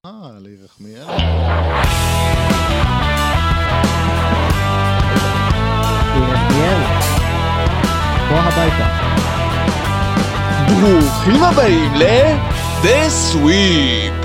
לירחמיאל. לירחמיאל, בוא הביתה. ברוכים הבאים ל-The Sweep.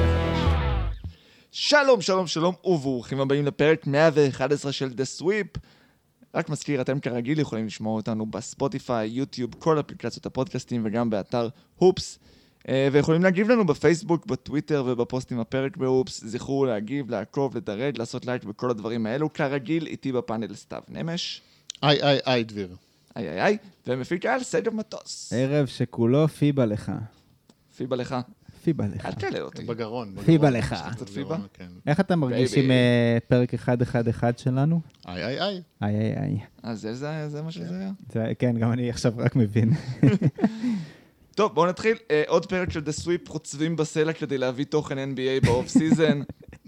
שלום, שלום, שלום, וברוכים הבאים לפרק 111 של The Sweep. רק מזכיר, אתם כרגיל יכולים לשמוע אותנו בספוטיפיי, יוטיוב, כל אפליקציות הפודקאסטים וגם באתר הופס. ויכולים להגיב לנו בפייסבוק, בטוויטר ובפוסטים הפרק בהופס. זכרו להגיב, לעקוב, לדרג, לעשות לייק וכל הדברים האלו. כרגיל, איתי בפאנל סתיו נמש. איי, דביר. איי, ומפיק על סגב מטוס. ערב שכולו פיבה לך. פיבה לך. פיבה לך. אל תקלל אותי. בגרון. פיבה לך. קצת פיבה? איך אתה מרגיש עם פרק 111 שלנו? איי. איי. אז זה מה שזה היה? כן, גם אני עכשיו רק מבין. טוב, בואו נתחיל. עוד פרק של The Sweep, חוצבים בסלע כדי להביא תוכן NBA באוף סיזן.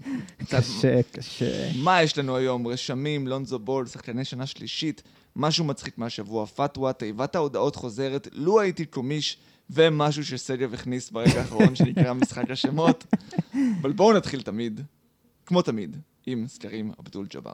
קשה. מה יש לנו היום? רשמים, לונזו בול, שחקני שנה שלישית, משהו מצחיק מהשבוע, פתווה, תיבת ההודעות חוזרת, לו הייתי קומיש, ומשהו שסגב הכניס ברגע האחרון שנקרא משחק השמות. אבל בואו נתחיל תמיד, כמו תמיד, עם סקרים אבדול ג'אבר.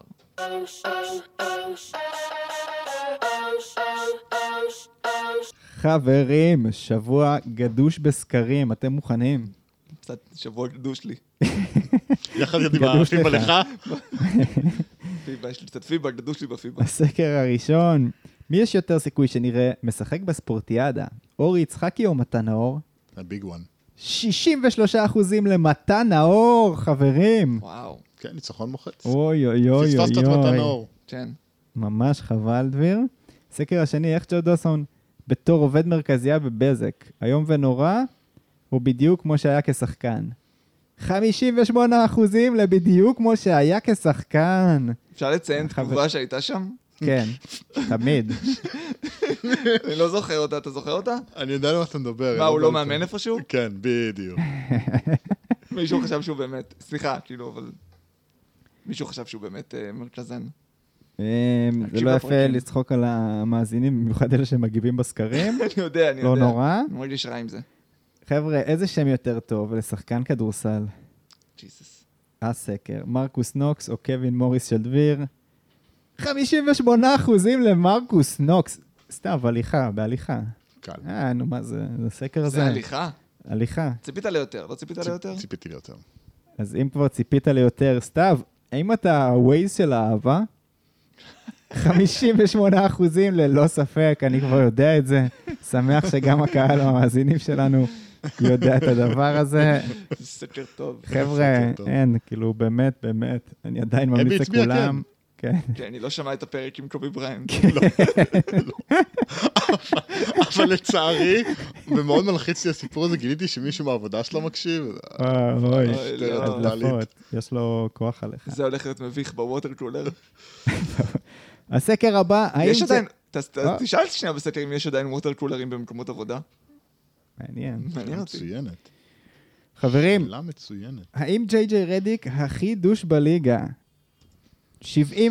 חברים, שבוע גדוש בסקרים, אתם מוכנים? קצת שבוע גדוש לי. יחד עם הפיבה לך. פיבה, יש לי קצת פיבה, גדוש לי בפיבה. הסקר הראשון, מי יש יותר סיכוי שנראה משחק בספורטיאדה? אורי יצחקי או מתן נאור? הביג וואן. 63% למתן נאור, חברים. וואו. כן, ניצחון מוחץ. אוי. פספסת את מתן נאור. כן. ממש חבל, דביר. סקר השני, איך ג'ו דוסון בתור עובד מרכזייה בבזק, היום ונורא, הוא בדיוק כמו שהיה כשחקן. 58% לבדיוק כמו שהיה כשחקן. אפשר לציין תגובה שהייתה שם? כן, תמיד. אני לא זוכר אותה, אתה זוכר אותה? אני יודע למה אתה מדבר. מה, הוא לא מאמן איפשהו? כן, בדיוק. מישהו חשב שהוא באמת, סליחה, כאילו, אבל מישהו חשב שהוא באמת מרכזן. זה לא יפה לצחוק על המאזינים, במיוחד אלה שמגיבים בסקרים. אני יודע. לא נורא. אני מרגיש רע עם זה. חבר'ה, איזה שם יותר טוב לשחקן כדורסל? ג'יסוס. הסקר, מרקוס נוקס או קווין מוריס של דביר? 58% למרקוס נוקס. סתם, בהליכה. קל. נו, מה זה? זה סקר הזה. זה הליכה? הליכה. ציפית ליותר, לא ציפית ליותר? ציפיתי ליותר. אז אם כבר ציפית ליותר, סתיו, האם אתה ווייז של האהבה? 58% ללא ספק, אני כבר יודע את זה. שמח שגם הקהל המאזינים שלנו יודע את הדבר הזה. זה סקר טוב. חבר'ה, אין, כאילו באמת, אני עדיין ממליץ לכולם. כן, אני לא שמע את הפרק עם קובי בריינט. אבל לצערי, ומאוד מלחיץ לי הסיפור הזה, גיליתי שמישהו מהעבודה שלו מקשיב. אוי, הדלפות, יש לו כוח עליך. זה הולך להיות מביך בווטר קולר. הסקר הבא, יש עדיין, תשאל שנייה בסקר אם יש עדיין ווטר קולרים במקומות עבודה. מעניין. מעניין אותי. מצוינת. חברים, שאלה מצוינת. האם ג'יי רדיק הכי דוש בליגה? 72%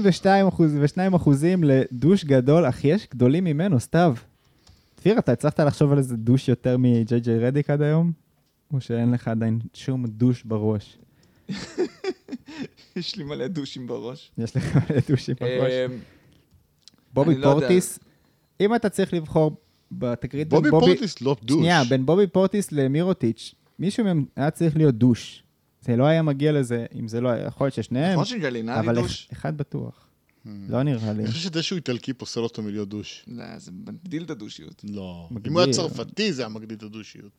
לדוש גדול, אך יש גדולים ממנו, סתיו. תפיר, אתה הצלחת לחשוב על איזה דוש יותר מג'יי רדיק עד היום? או שאין לך עדיין שום דוש בראש? יש לי מלא דושים בראש. יש לך מלא דושים בראש. בובי פורטיס, אם אתה צריך לבחור בתקרית בובי פורטיס לא דוש. שנייה, בין בובי פורטיס למירוטיץ', מישהו מהם היה צריך להיות דוש. זה לא היה מגיע לזה, אם זה לא היה, יכול להיות ששניהם. נכון שגלינרי דוש? אבל אחד בטוח. לא נראה לי. אני חושב שזה שהוא איטלקי פוסל אותו מלהיות דוש. לא, זה מגדיל את הדושיות. לא. אם הוא היה צרפתי, זה היה מגדיל את הדושיות.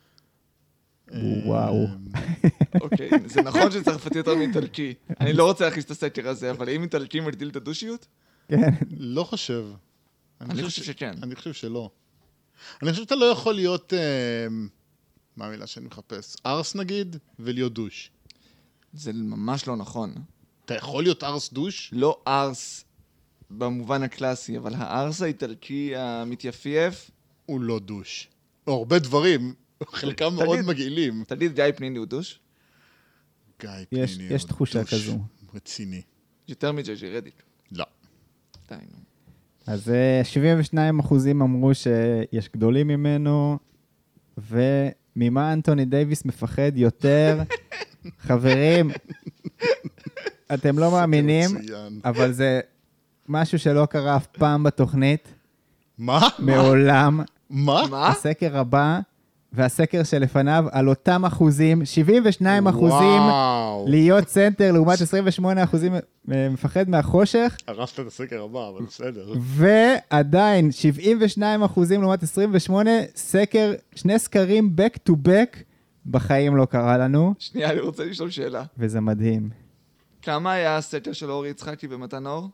וואו. אוקיי, זה נכון שצרפתי יותר מאיטלקי. אני לא רוצה להכניס את הסקר הזה, אבל אם איטלקי מגדיל את הדושיות? כן. לא חושב. אני חושב שכן. אני חושב שלא. אני חושב שאתה לא יכול להיות... מה המילה שאני מחפש? ארס נגיד, ולהיות דוש. זה ממש לא נכון. אתה יכול להיות ארס דוש? לא ארס במובן הקלאסי, אבל הארס האיטלקי המתייפייף... הוא לא דוש. הרבה דברים, חלקם מאוד מגעילים. תגיד, גיא פניני הוא דוש? גיא פניני הוא דוש. יש תחושה כזו. רציני. יותר מג'יי רדיק. לא. די, נו. אז 72% אמרו שיש גדולים ממנו, וממה אנטוני דייביס מפחד יותר? חברים, אתם לא מאמינים, מצוין. אבל זה משהו שלא קרה אף פעם בתוכנית, מה? מעולם. מה? מה? הסקר הבא, והסקר שלפניו, על אותם אחוזים, 72% וואו. להיות סנטר, לעומת 28% מפחד מהחושך, הרסת את הסקר הבא, אבל בסדר. ועדיין 72% לעומת 28, סקר, שני סקרים back to back, בחיים לא קרה לנו, שנייה, אני רוצה לשאול שאלה. וזה מדהים. כמה היה הסקר של אורי יצחקי במתן אור?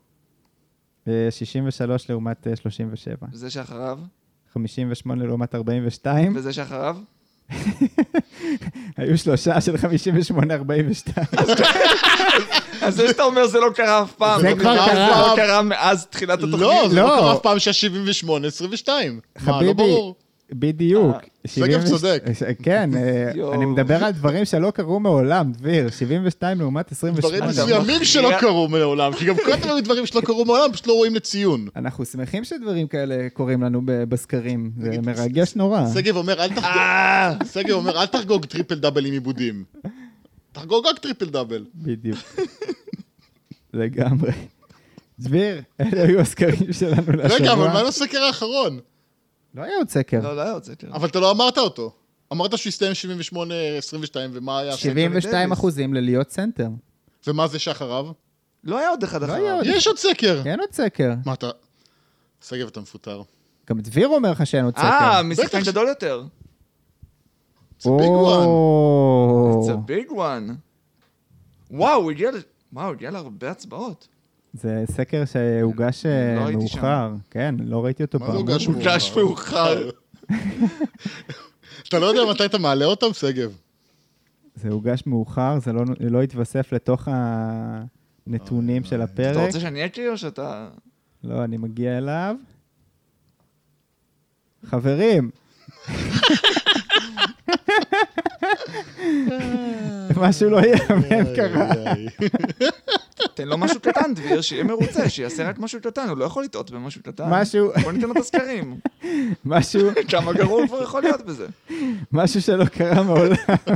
63 לעומת 37, וזה שאחריו? 58 לעומת 42, וזה שאחריו? היו שלושה של 58-42. אז זה שאתה אומר זה לא קרה אף פעם. זה לא כבר קרה, קרה. זה לא קרה מאז תחילת התוכנית. לא, זה לא לא. קרה אף פעם שה-78-22. מה, לא חביבי, ברור? בדיוק. שגב צודק. כן, יואו. אני מדבר על דברים שלא קרו מעולם, דביר, 72 לעומת 28. דברים אתה מסוימים מכריע- שלא קרו מעולם, כי גם כל הזמן היו דברים שלא קרו מעולם, פשוט לא רואים לציון. אנחנו שמחים שדברים כאלה קורים לנו בסקרים, זה מרגש נורא. שגב אומר, שגב אומר, אל תחגוג טריפל דאבל עם עיבודים. תחגוג רק טריפל דאבל. בדיוק. לגמרי. דביר, אלה היו הסקרים שלנו לשבוע. רגע, אבל מה עם הסקר האחרון? לא היה עוד סקר. לא, לא היה עוד סקר. אבל אתה לא אמרת אותו. אמרת שהוא הסתיים 78-22, ומה היה? 72% ללהיות סנטר. ומה זה שאחריו? לא היה עוד אחד לא היה אחריו. עוד. יש עוד סקר. אין עוד סקר. מה אתה... שגב, אתה מפוטר. גם דביר אומר לך שאין עוד סקר. משחקן בטח. גדול יותר. It's a big one. או, It's a big one. וואו, הוא הגיע להרבה הצבעות. זה סקר שהוגש לא הייתי מאוחר. כן, לא ראיתי אותו מה פעם. זה הוגש הוגש מאוחר. אתה לא יודע מתי אתה מעלה אותם, שגב? זה הוגש מאוחר, זה לא התווסף לתוך הנתונים של אתה הפרק. רוצה שאני אקריא או שאתה... לא, אני מגיע אליו. חברים. משהו לא יאמן קרה. תן לו משהו קטן, דביר, שיהיה מרוצה, שיעשה רק משהו קטן, הוא לא יכול לטעות במשהו קטן. משהו, בוא ניתן לו את הסקרים. משהו, כמה גרוע הוא כבר יכול להיות בזה. משהו שלא קרה מעולם.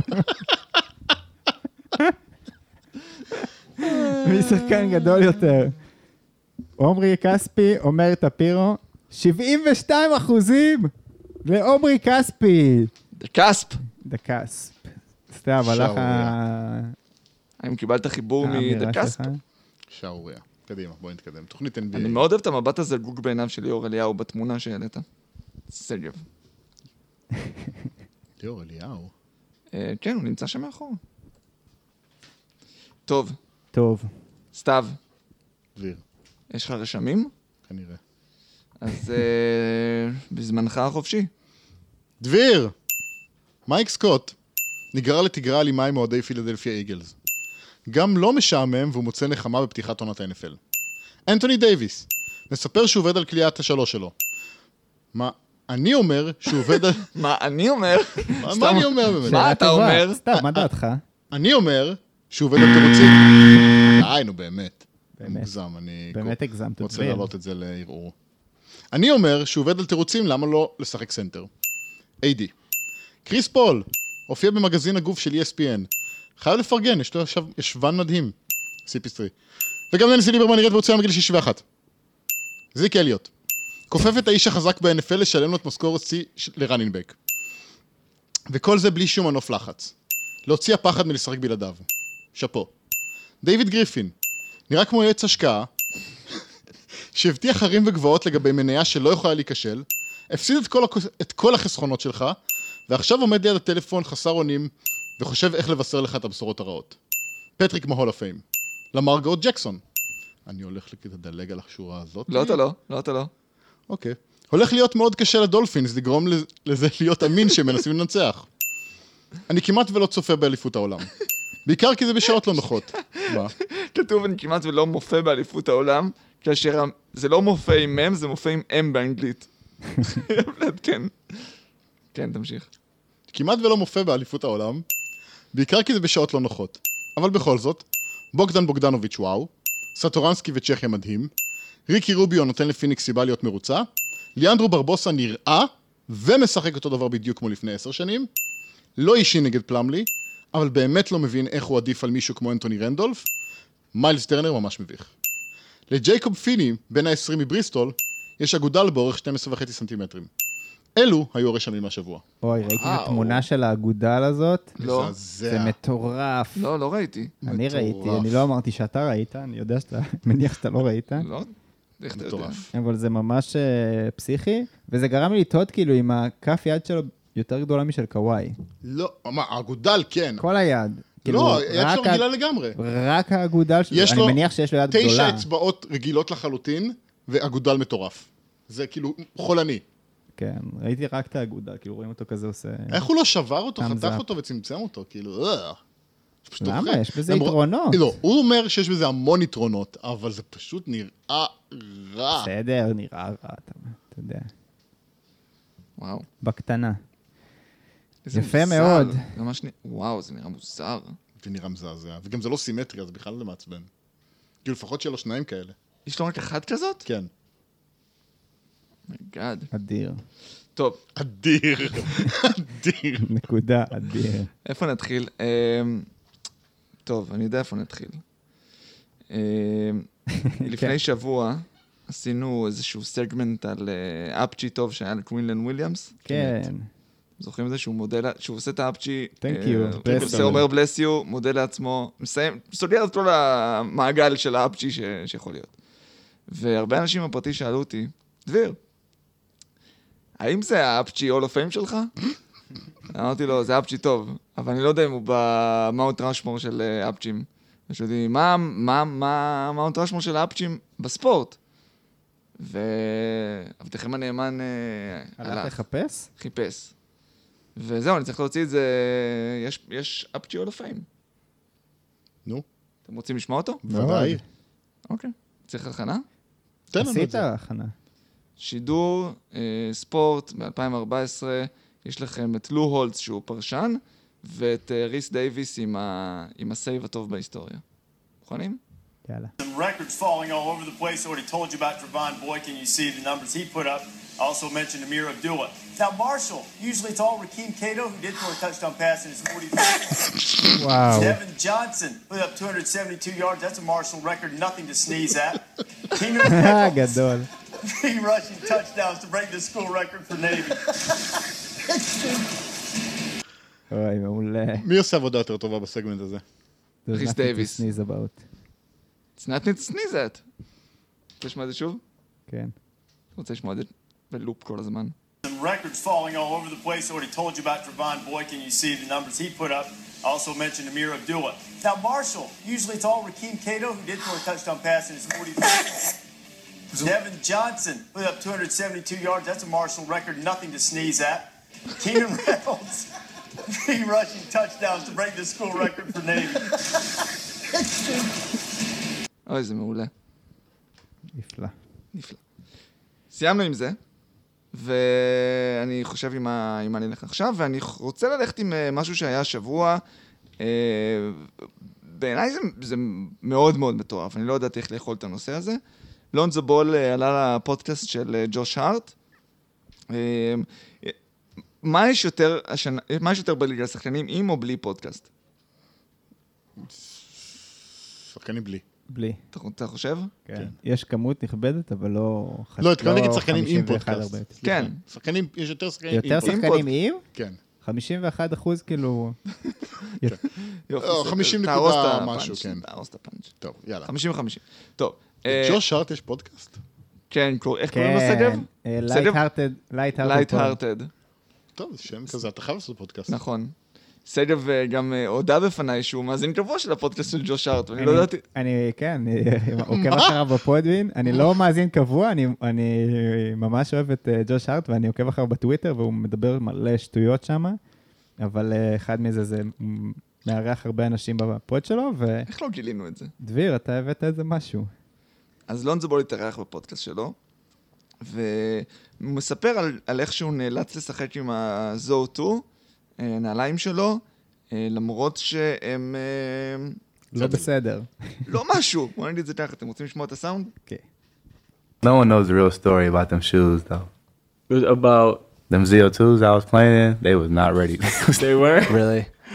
מי שחקן גדול יותר? עומרי כספי, אומר טפירו, 72% לעומרי כספי. קאספ. דקאספ. סתם, הלך האם קיבלת חיבור האמירה מדקאספ? שלך. שערוריה. קדימה, בוא נתקדם. תוכנית NBA. אני מאוד אוהב את המבט הזה גוג בעיניו של ליאור אליהו בתמונה שהעלית. שגב. ליאור אליהו. כן, הוא נמצא שם מאחור. טוב, טוב. סתיו, דביר, יש לך רשמים? כנראה. אז בזמנך החופשי. דביר! מייק סקוט נגרר לתגרה אלימה עם אוהדי פילדלפיה איגלס. גם לא משעמם והוא מוצא נחמה בפתיחת עונת ה-NFL. אנטוני דייביס מספר שהוא עובד על קליעת השלוש שלו. מה? אני אומר שהוא עובד על... מה אני אומר? מה אני אומר באמת? מה שאלה אתה טובה. אומר? סתם, מה דעתך? אני אומר שהוא עובד על תירוצים. די, נו באמת. באמת. מוגזם, אני באמת הגזמת, רוצה דביר. להעלות את זה לערעור. אני אומר שהוא עובד על תירוצים למה לא לשחק סנטר. AD. קריס פול הופיע במגזין הגוף של ESPN. חייב לפרגן, יש לו ישבן מדהים. CP3. וגם ננסי ליברמן נראית בהוצאה מגיל 61. זיק אליוט. כופף את האיש החזק ב-NFL לשלם לו את משכורת C לרנינבק. וכל זה בלי שום מנוף לחץ. להוציא הפחד מלשחק בלעדיו. שפו. דיוויד גריפין. נראה כמו יועץ השקעה, שהבטיח הרים וגבעות לגבי מניה שלא יכולה להיכשל, הפסיד את כל החסכונות שלך, ועכשיו עומד ליד הטלפון חסר אונים, וחושב איך לבשר לך את הבשורות הרעות. פטריק מהול הפיים. למר גאוט ג'קסון. אני הולך לדלג על השורה הזאת. לא, אתה לא. לא, אתה לא. אוקיי. הולך להיות מאוד קשה לדולפינס לגרום לזה להיות אמין שהם מנסים לנצח. אני כמעט ולא צופה באליפות העולם. בעיקר כי זה בשעות לא נוחות. מה? כתוב, אני כמעט ולא מופה באליפות העולם, כאשר זה לא מופה עם M, זה מופה עם M באנגלית. כן. כן, תמשיך. כמעט ולא מופה באליפות העולם, בעיקר כי זה בשעות לא נוחות. אבל בכל זאת, בוגדן בוגדנוביץ' וואו, סטורנסקי וצ'כיה מדהים, ריקי רוביו נותן לפיניקס סיבה להיות מרוצה, ליאנדרו ברבוסה נראה ומשחק אותו דבר בדיוק כמו לפני 10 שנים, לא אישי נגד פלמלי, אבל באמת לא מבין איך הוא עדיף על מישהו כמו אנטוני רנדולף, מיילס טרנר ממש מביך. לג'ייקוב פיני, בין ה-20 מבריסטול, יש אגודל באורך 12.5 סנטימטרים. אלו היו הרשמים מהשבוע. אוי, ראיתי את התמונה של האגודל הזאת. לא. זה מטורף. לא ראיתי. אני ראיתי, אני לא אמרתי שאתה ראית, אני יודע שאתה, מניח שאתה לא ראית. לא? איך אתה יודע? מטורף. אבל זה ממש פסיכי, וזה גרם לי לטעות כאילו עם הכף יד שלו יותר גדולה משל קוואי. לא, מה, האגודל כן. כל היד. לא, כאילו, יד שלו רגילה לגמרי. רק האגודל שלו, יש אני לו מניח שיש לו יד גדולה. 9 אצבעות רגילות לחלוטין, ואגודל מטורף. זה כאילו חולני. כן, ראיתי רק את האגודל, כאילו רואים אותו כזה עושה... איך הוא לא שבר אותו, Thumbs חתך up. אותו וצמצם אותו, כאילו, פשוט למה? אוכל. יש בזה יתרונות. לא, הוא אומר שיש בזה המון יתרונות, אבל זה פשוט נראה רע. בסדר, נראה רע, אתה יודע. וואו. בקטנה. איזה יפה מוזר. מאוד. ממש וואו, זה נראה מוזר. זה נראה מזעזע, וגם זה לא סימטריה, זה בכלל לא מעצבן. כאילו לפחות שיהיה לו שניים כאלה. יש לו רק אחד כזאת? כן. מייגאד. אדיר. טוב, אדיר. אדיר. נקודה, אדיר. איפה נתחיל? טוב, אני יודע איפה נתחיל. לפני שבוע עשינו איזשהו סגמנט על אפצ'י טוב שהיה לקווינלן וויליאמס. כן. זוכרים את זה שהוא מודל, שהוא עושה את האפצ'י, Thank you. Bless עושה אומר bless you, מודל לעצמו, מסיים, סוגר את כל המעגל של האפצ'י שיכול להיות. והרבה אנשים בפרטי שאלו אותי, דביר, האם זה האפצ'י Hall of Fame שלך? אמרתי לו, זה אפצ'י טוב, אבל אני לא יודע אם הוא במאונט רשמור של אפצ'ים. ושאלתי, מה מאונט רשמור של האפצ'ים בספורט? ועבדכם הנאמן הלך לחפש? חיפש. וזהו, אני צריך להוציא את זה, יש אפצ'י Hall of Fame. נו, אתם רוצים לשמוע אותו? ודאי. אוקיי. צריך הכנה? תן לנו את עשית זה. הכנה. שידור, ספורט, ב-2014, יש לכם את לו הולץ שהוא פרשן, ואת ריס דייביס עם הסייב הטוב בהיסטוריה. מוכנים? יאללה. Some records falling all over the place. I already told you about Trevon Boykin. You see the numbers he put up. I also mentioned Amir Abdullah. Now, Marshall, usually it's all Rakeem Cato, who did throw a touchdown pass in his 40th. וואו. Devin Johnson put up 272 yards. That's a Marshall record, nothing to sneeze at. Keenan Reynolds, גדול. 3 rushing touchdowns to break the school record for Navy. אוי, מעולה. מי עושה עבודה יותר טובה בסגמנט הזה? ריס דייביס. sneeze about. It's not need to sneeze at. רוצה לשמוע את זה שוב? כן. רוצה לשמוע את זה בלופ כל הזמן. Some records falling all over the place. I already told you about Trevon Boykin. You see the numbers he put up. I also mentioned Amir Abdullah. Now, Marshall, usually it's all Rakeem Cato, who did throw a touchdown pass in his 40th. Devin Johnson put up 272 yards. That's a Marshall record, nothing to sneeze at. Keenan Reynolds, 3 rushing touchdowns to break the school record for Navy. אוי, זה מעולה. נפלא. נפלא. סיימנו עם זה, ואני חושב עם מה אני אלך עכשיו, ואני רוצה ללכת עם משהו שהיה השבוע. בעיניי זה מאוד מאוד מטורף, אני לא יודעת איך לאכול את הנושא הזה. לונזו בול עלה לפודקאסט של ג'וש הארט. מה יש יותר בליגה לשחקנים, עם או בלי פודקאסט? שחקנים בלי. בלי. אתה חושב? כן. יש כמות נכבדת, אבל לא... לא, התכוון להגיד שחקנים עם 51 פודקאסט. הרבה. כן. שחקנים, יש יותר שחקנים עם יותר פודקאסט. שחקנים עם? כן. 51% כאילו... יופי, 50 תהרוס את נקודה הפאנץ', משהו, כן. תהרוס את הפאנץ'. טוב, יאללה. 50-50. טוב. ג'וש הארט יש פודקאסט? כן, איך קוראים לו סגב? לייט-הרטד. טוב, זה שם כזה, אתה חייב לעשות פודקאסט. נכון. סגב גם הודע בפניי שהוא מאזין קבוע של הפודקאסט של ג'וש הארט, ואני לא ידעתי. אני, כן, עוקב אחריו בפודבין, אני לא מאזין קבוע, אני ממש אוהב את ג'וש הארט, ואני עוקב אחריו בטוויטר, והוא מדבר מלא שטויות שם, אבל אחד מזה זה מארח הרבה אנשים בפוד שלו, איך לא גילינו את זה? ודביר, אתה הבאת איזה משהו. אז לונזו בול התארח בפודקאסט שלו, והוא מספר על איך שהוא נאלץ לשחק עם ה-ZO2, נעליים שלו, למרות שהם... לא בסדר. לא משהו. בוא נגיד את זה ככה, אתם רוצים לשמוע את הסאונד? כן. No one knows the real story about them shoes, though. About Them ZO2s I was playing in, they was not ready. they were Really?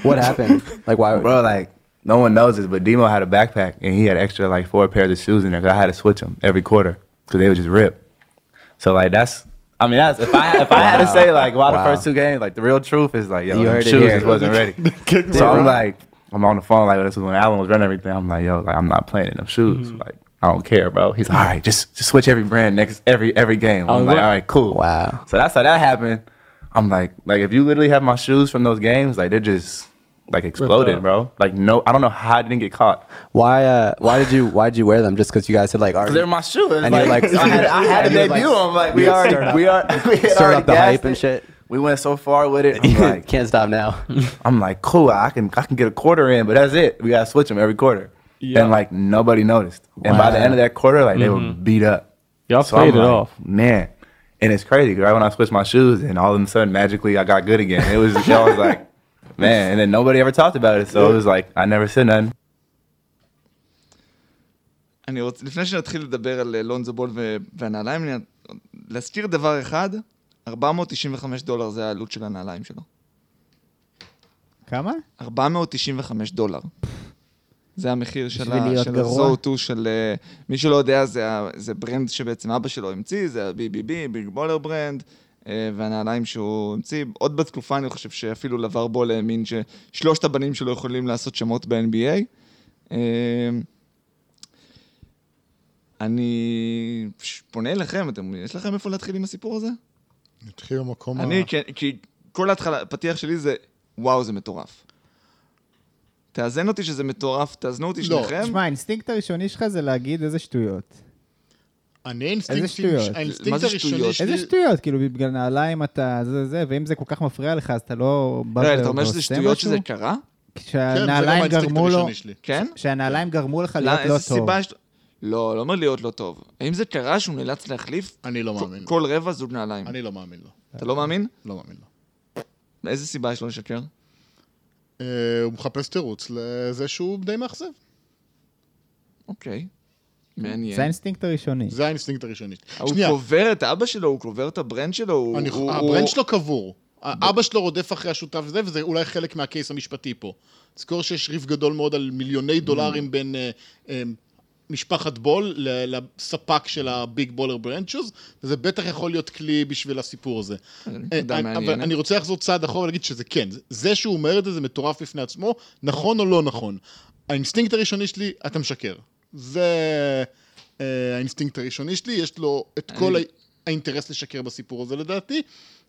What happened? Like, why? Bro, like, no one knows this, but Demo had a backpack, and he had extra, like, 4 pairs of shoes in there, because I had to switch them every quarter, because they would just rip. So, like, that's, if I had to say, like, why the first 2 games, like, the real truth is, like, yo, You them heard it shoes here. just wasn't ready. So I'm like, I'm on the phone, like, this was when Allen was running everything. I'm like, yo, like, I'm not playing in them shoes. Like, I don't care, bro. He's like, all right, just switch every brand every game. I'm like, all right, cool. Wow. So that's how that happened. I'm like, if you literally have my shoes from those games, like, they're just, like, exploded, bro. Like, no, I don't know how I didn't get caught. Why did you wear them? Just because you guys had like Because they're my shoes. And you're like, I had to and you're debut like, them. Like, we had stir up the gassed hype and it. shit. We went so far with it. I'm like, Can't stop now. I'm like, cool, I can get a quarter in, but that's it. We gotta switch them every quarter. Yeah. And like nobody noticed. And by the end of that quarter, like they were beat up. Y'all So played I'm it like, off. Man. And it's crazy, right when I switched my shoes, and all of a sudden magically I got good again. It was I was like, man, and then nobody ever talked about it. So it was like I never said nothing. אני רוצה, לפני שנתחיל לדבר על לונזו בול והנעליים, להזכיר דבר אחד, $495 זה העלות של הנעליים שלו. כמה? $495. זה המחיר של בשביל להיות גרוע. הזו-טו של... מי שלא יודע, זה ברנד שבעצם אבא שלו המציא, זה ה-BBB, ביג בולר ברנד, והנעליים שהוא המציא. עוד בתקופה אני חושב שאפילו לבר בול האמין ששלושת הבנים שלו יכולים לעשות שמות ב-NBA. אני פונה אליכם, יש לכם איפה להתחיל עם הסיפור הזה? נתחיל במקום אני, כי כל ההתחלה, הפתיח שלי זה, וואו, זה מטורף. תאזן אותי שזה מטורף, תאזנו אותי שניכם. תשמע, האינסטינקט הראשוני שלך זה להגיד איזה שטויות. האינסטינקט מה זה הראשוני שטויות? שלי... איזה שטויות, כאילו בגלל נעליים אתה זה, ואם זה כל כך מפריע לך, אז אתה לא בא אתה אומר שזה שטויות שזה קרה? כשהנעליים גרמו לו, כן? כשהנעליים גרמו לך להיות לא איזה טוב. סיבה יש... לא אומר להיות לא טוב. האם זה קרה שהוא נאלץ להחליף אני לא מאמין לו. כל רבע זוג נעליים? אני לא מאמין לו. אתה לא מאמין? לא מאמין לו. איזה סיבה יש לו לשקר? הוא מחפש תירוץ לזה שהוא די מאכזב. אוקיי. מעניין. זה האינסטינקט הראשוני. זה האינסטינקט הראשוני. הוא שנייה, קובר את אבא שלו, הוא קובר את הברנד שלו. הברנד שלו קבור. אבא שלו רודף אחרי השותף הזה, וזה אולי חלק מהקייס המשפטי פה. תזכור שיש ריב גדול מאוד על מיליוני דולרים בין משפחת בול לספק של הביג בולר ברנד שוז, וזה בטח יכול להיות כלי בשביל הסיפור הזה. אבל אני רוצה לחזור צעד אחורה ולהגיד שזה כן. זה שהוא אומר את זה, זה מטורף בפני עצמו, נכון או לא נכון. האינסטינקט הראשוני שלי, אתה משקר. זה האינסטינקט הראשוני שלי, יש לו את כל האינטרס לשקר בסיפור הזה לדעתי,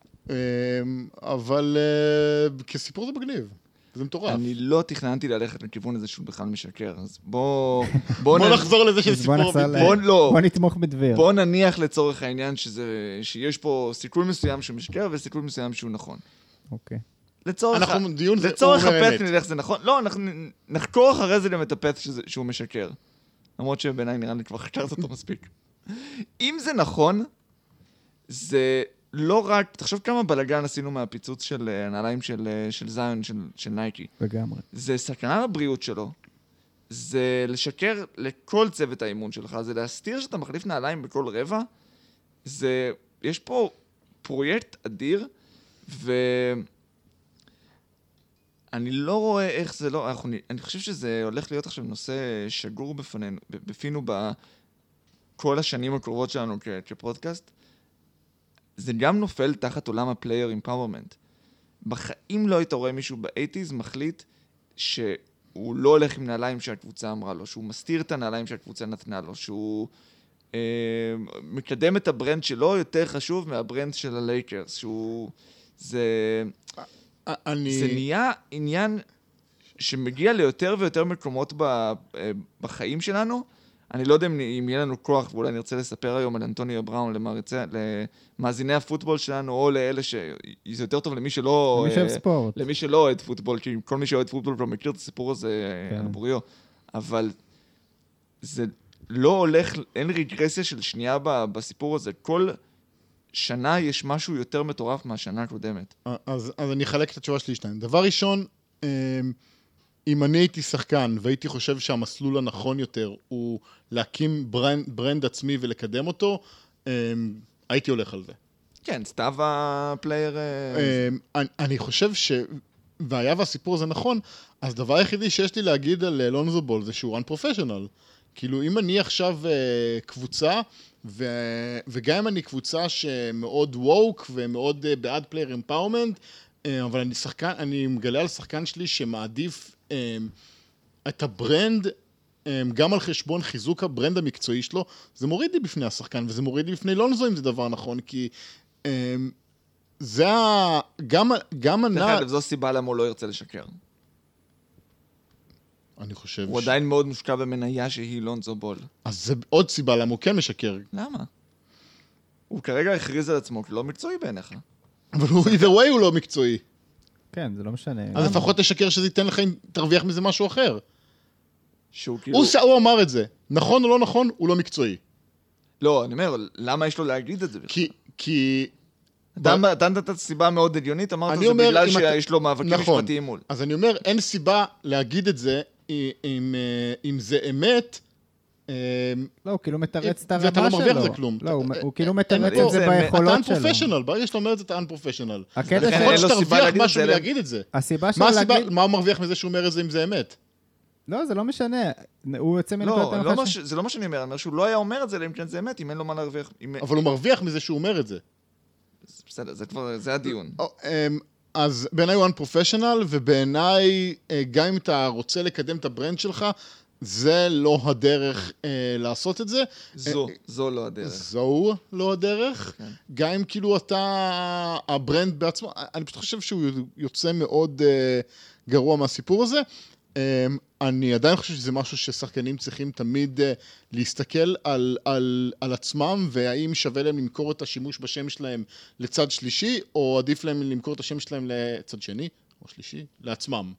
אבל כסיפור זה מגניב. זה מטורף. אני לא תכננתי ללכת לכיוון הזה שהוא בכלל משקר, אז בוא נחזור לזה של סיפור. בוא נתמוך בדביר. בוא נניח לצורך העניין שיש פה סיכוי מסוים שהוא משקר וסיכוי מסוים שהוא נכון. אוקיי. לצורך הפת נלך זה נכון. לא, אנחנו נחקור אחרי זה גם את הפת שהוא משקר. למרות שבעיניי נראה לי כבר חקרת אותו מספיק. אם זה נכון, זה לא רק, תחשוב כמה בלגן עשינו מהפיצוץ של הנעליים של זיון, של נייקי. לגמרי. זה סכנה לבריאות שלו. זה לשקר לכל צוות האימון שלך, זה להסתיר שאתה מחליף נעליים בכל רבע. יש פה פרויקט אדיר, אני לא רואה איך זה לא, אני חושב שזה הולך להיות עכשיו נושא שגור בפינו בכל השנים הקרובות שלנו כפודקאסט. זה גם נופל תחת עולם הפלייר אימפאורמנט. בחיים לא היית רואה מישהו ב-80s מחליט שהוא לא הולך עם נעליים שהקבוצה אמרה לו, שהוא מסתיר את הנעליים שהקבוצה נתנה לו, שהוא מקדם את הברנד שלו יותר חשוב מהברנד של הלייקרס, זה נהיה עניין שמגיע ליותר ויותר מקומות בחיים שלנו. אני לא יודע אם יהיה לנו כוח, ואולי נרצה לספר היום על אנטוניו בראון למאזיני הפוטבול שלנו, או לאלה שזה יותר טוב למי שלא... למי שלא אוהד פוטבול, כי כל מי שאוהד פוטבול כבר מכיר את הסיפור הזה על בוריו. אבל זה לא הולך, אין רגרסיה של שנייה בסיפור הזה. כל שנה יש משהו יותר מטורף מהשנה הקודמת. אז אני אחלק את התשובה שלי שתיים. דבר ראשון, אם אני הייתי שחקן והייתי חושב שהמסלול הנכון יותר הוא להקים ברנד עצמי ולקדם אותו, הייתי הולך על זה. כן, סתיו הפלייר... אני חושב והיה והסיפור הזה נכון, אז דבר היחידי שיש לי להגיד על לונזו בול זה שהוא unprofessional. כאילו, אם אני עכשיו קבוצה, וגם אם אני קבוצה שמאוד ווק ומאוד בעד פלייר אמפאורמנט, אבל אני מגלה על שחקן שלי שמעדיף את הברנד, גם על חשבון חיזוק הברנד המקצועי שלו, זה מוריד לי בפני השחקן, וזה מוריד לי בפני לונזו אם זה דבר נכון, כי זה גם דרך זו סיבה למה הוא לא ירצה לשקר. אני חושב הוא עדיין מאוד מושקע במניה שהיא לונזו בול. אז זה עוד סיבה למה הוא כן משקר. למה? הוא כרגע הכריז על עצמו כלא מקצועי בעיניך. אבל הוא either way הוא לא מקצועי. כן, זה לא משנה. אז לפחות תשקר שזה ייתן לך, תרוויח מזה משהו אחר. שהוא כאילו... הוא אמר את זה. נכון או לא נכון, הוא לא מקצועי. לא, אני אומר, למה יש לו להגיד את זה? כי... אתה נתת סיבה מאוד הגיונית, אמרת זה בגלל שיש לו מאבקים משפטיים מול. אז אני אומר, אין סיבה להגיד את זה אם זה אמת. לא, הוא כאילו מתרץ את הרמה שלו. ואתה לא מרוויח את זה כלום. לא, הוא כאילו מתרץ את זה ביכולות שלו. אתה unprofessional, ברגע שאתה אומר את זה, אתה unprofessional. לפחות שתרוויח משהו להגיד את זה. הסיבה שלו להגיד... מה הוא מרוויח מזה שהוא אומר את זה אם זה אמת? לא, זה לא משנה. הוא יוצא מנקודת הנחה זה לא מה שאני אומר, אני אומר שהוא לא היה אומר את זה, אם כן זה אמת, אם אין לו מה להרוויח. אבל הוא מרוויח מזה שהוא אומר את זה. בסדר, זה הדיון. אז בעיניי הוא unprofessional, ובעיניי, גם אם אתה רוצה לקדם את הברנד שלך, זה לא הדרך לעשות את זה. זו לא הדרך. זו לא הדרך. גם אם כאילו אתה, הברנד בעצמו, אני פשוט חושב שהוא יוצא מאוד גרוע מהסיפור הזה. אני עדיין חושב שזה משהו ששחקנים צריכים תמיד להסתכל על עצמם, והאם שווה להם למכור את השימוש בשם שלהם לצד שלישי, או עדיף להם למכור את השם שלהם לצד שני, או שלישי, לעצמם.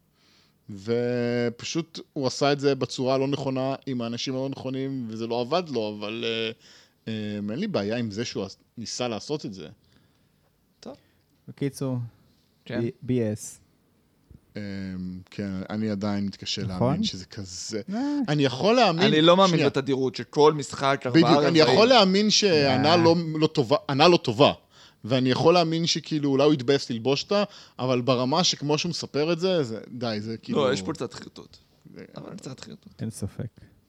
ופשוט הוא עשה את זה בצורה לא נכונה, עם האנשים הלא נכונים, וזה לא עבד לו, אבל אין לי בעיה עם זה שהוא ניסה לעשות את זה. טוב. בקיצור, כן. BS. כן, אני עדיין מתקשה נכון? להאמין שזה כזה. אני יכול להאמין... אני לא מאמין בתדירות שכל משחק 4 בדיוק, רבעים. אני יכול להאמין שענה לא טובה, ואני יכול להאמין שכאילו אולי הוא יתבאס ללבוש אותה, אבל ברמה שכמו שהוא מספר את זה, די, זה כאילו... לא, יש פה קצת חרטוט. אבל קצת חרטוט. אין ספק.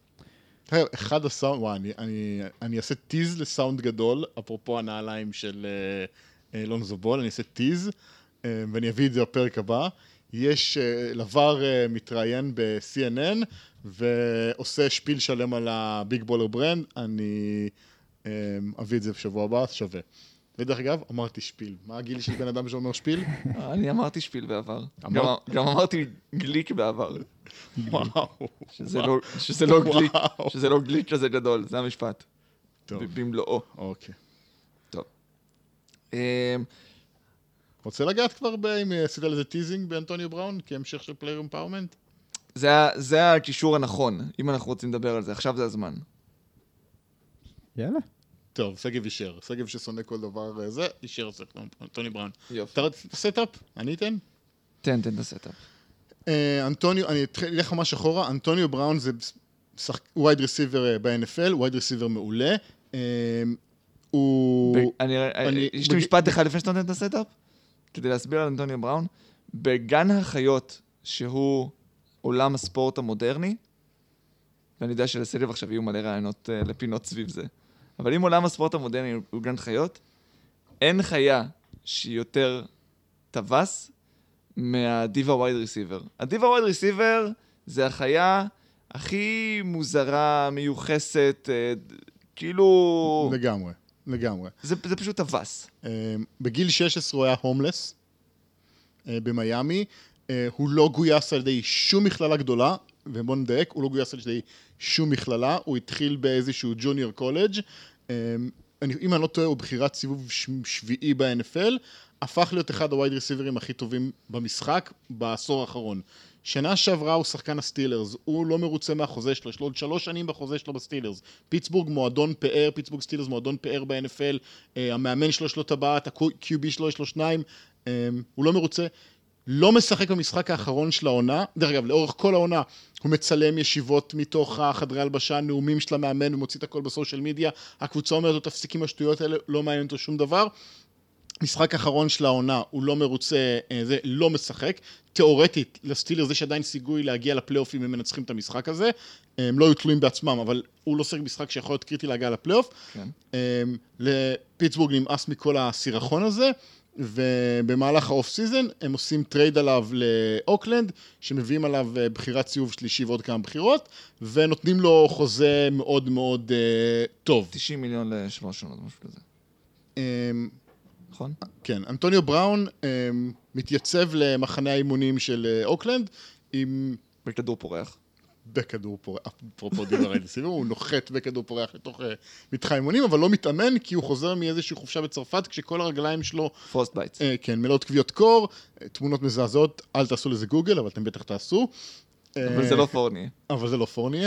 אחד הסאונד, וואי, אני אעשה טיז לסאונד גדול, אפרופו הנעליים של לונזו בול, אני אעשה טיז, ואני אביא את זה בפרק הבא. יש לבר מתראיין ב-CNN, ועושה שפיל שלם על הביג בולר ברנד, אני אביא את זה בשבוע הבא, שווה. ודרך אגב, אמרתי שפיל. מה הגיל של בן אדם שאומר שפיל? אני אמרתי שפיל בעבר. גם אמרתי גליק בעבר. וואו. שזה לא גליק כזה גדול, זה המשפט. טוב. במלואו. אוקיי. טוב. רוצה לגעת כבר אם עשית לזה טיזינג באנטוניו בראון, כהמשך של פלייר אמפאורמנט? זה הקישור הנכון, אם אנחנו רוצים לדבר על זה. עכשיו זה הזמן. יאללה. טוב, סגב אישר. סגב ששונא כל דבר זה, אישר אנטוניו בראון. יופי. אתה רוצה סטאפ? אני אתן? תן את הסטאפ. אנטוניו, אני אלך ממש אחורה, אנטוניו בראון זה ווייד רסיבר ב-NFL, ווייד רסיבר מעולה. יש לי משפט אחד לפני שאתה נותן את הסטאפ? כדי להסביר על אנטוניו בראון. בגן החיות, שהוא עולם הספורט המודרני, ואני יודע שלסגב עכשיו יהיו מלא רעיונות לפינות סביב זה, אבל אם עולם הספורט המודרני הוא גן חיות, אין חיה שהיא יותר טווס מהדיבה ווייד ריסיבר. הדיבה ווייד ריסיבר זה החיה הכי מוזרה, מיוחסת, כאילו... לגמרי. זה פשוט טווס. בגיל 16 הוא היה הומלס במיימי, הוא לא גויס על ידי שום מכללה גדולה, ובוא נדייק, הוא לא גויס על ידי שום מכללה, הוא התחיל באיזשהו ג'וניור קולג', אם אני לא טועה, הוא בחירת סיבוב שביעי ב-NFL, הפך להיות אחד הווייד רסיברים הכי טובים במשחק בעשור האחרון. שנה שעברה הוא שחקן הסטילרס, הוא לא מרוצה מהחוזה שלו, יש לו עוד 3 שנים בחוזה שלו בסטילרס. פיטסבורג מועדון פאר, פיטסבורג סטילרס מועדון פאר ב-NFL, המאמן שלו יש לו טבעת, ה-QB שלו יש לו 2, הוא לא מרוצה. לא משחק במשחק האחרון של העונה, דרך אגב, לאורך כל העונה הוא מצלם ישיבות מתוך החדרי הלבשה, נאומים של המאמן, ומוציא את הכל בסושיאל מדיה, הקבוצה אומרת לו, תפסיק עם השטויות האלה, לא מעניין אותו שום דבר. משחק אחרון של העונה, הוא לא מרוצה, זה לא משחק. תיאורטית, לסטילר זה שעדיין סיגוי להגיע לפלייאוף אם הם מנצחים את המשחק הזה. הם לא היו תלויים בעצמם, אבל הוא לא שחק משחק שיכול להיות קריטי להגיע לפלייאוף. כן. לפיטסבורג נמאס מכל הסירחון הזה, ובמהלך האוף סיזן הם עושים טרייד עליו לאוקלנד, שמביאים עליו בחירת סיוב שלישי ועוד כמה בחירות, ונותנים לו חוזה מאוד מאוד טוב. 90 מיליון לשלוש שנות, משהו כזה. נכון? כן, אנטוניו בראון מתייצב למחנה האימונים של אוקלנד עם... בכדור פורח. בכדור פורח, אפרופו דיבר סיבוב, הוא נוחת בכדור פורח לתוך מתחם אימונים, אבל לא מתאמן כי הוא חוזר מאיזושהי חופשה בצרפת, כשכל הרגליים שלו... פרוסט בייטס. כן, מלאות כוויות קור, תמונות מזעזעות, אל תעשו לזה גוגל, אבל אתם בטח תעשו. אבל זה לא פורניה. אבל זה לא פורניה.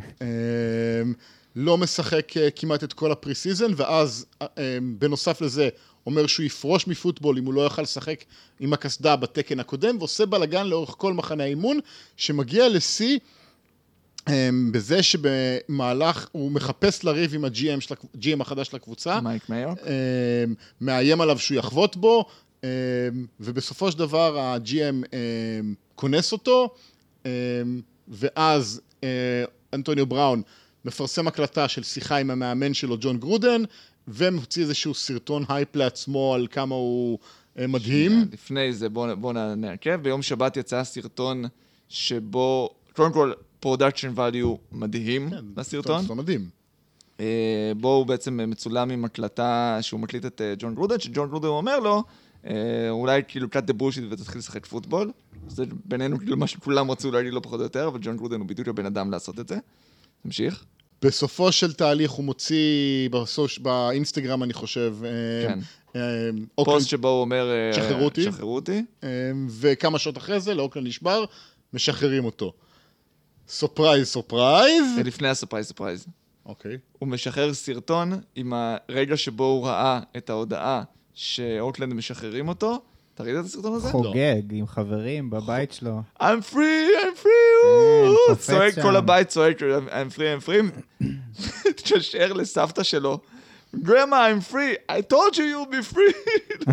לא משחק כמעט את כל הפרי-סיזן, ואז בנוסף לזה אומר שהוא יפרוש מפוטבול אם הוא לא יוכל לשחק עם הקסדה בתקן הקודם, ועושה בלגן לאורך כל מחנה האימון, שמגיע לשיא בזה שבמהלך הוא מחפש לריב עם ה-GM החדש של הקבוצה. מייק מיוק. מאיים עליו שהוא יחבוט בו, ובסופו של דבר ה-GM כונס אותו, ואז אנטוניו בראון מפרסם הקלטה של שיחה עם המאמן שלו, ג'ון גרודן, ומוציא איזשהו סרטון הייפ לעצמו על כמה הוא מדהים. לפני זה בואו נעקב. ביום שבת יצא סרטון שבו, קודם כל, production value מדהים לסרטון. סרטון מדהים. בו הוא בעצם מצולם עם הקלטה שהוא מקליט את ג'ון גרודן, שג'ון גרודן אומר לו, אולי כאילו cut the bullshit ותתחיל לשחק פוטבול. זה בינינו כאילו מה שכולם רצו להגיד לא פחות או יותר, אבל ג'ון גרודן הוא בדיוק הבן אדם לעשות את זה. תמשיך. בסופו של תהליך הוא מוציא באינסטגרם, אני חושב, פוסט שבו הוא אומר, שחררו אותי, וכמה שעות אחרי זה, לאוקלנד נשבר, משחררים אותו. סופרייז, סופרייז. לפני הסופרייז, סופרייז. אוקיי. הוא משחרר סרטון עם הרגע שבו הוא ראה את ההודעה שאוקלנד משחררים אותו. אתה ראית את הסרטון הזה? חוגג עם חברים בבית שלו. I'm free, צועק כל הבית, צועק, I'm free. תשאר לסבתא שלו, Grandma, I'm free, I told you you'll be free.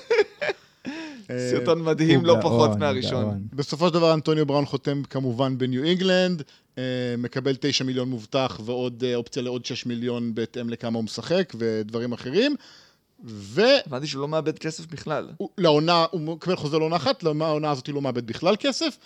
סרטון מדהים, לא פחות מהראשון. בסופו של דבר אנטוניו בראון חותם כמובן בניו אינגלנד, מקבל 9 מיליון מובטח ועוד אופציה לעוד 6 מיליון בהתאם לכמה הוא משחק ודברים אחרים. הבנתי שהוא לא מאבד כסף בכלל. לעונה, הוא מקבל חוזה לעונה אחת, לעונה הזאת הוא לא מאבד בכלל כסף,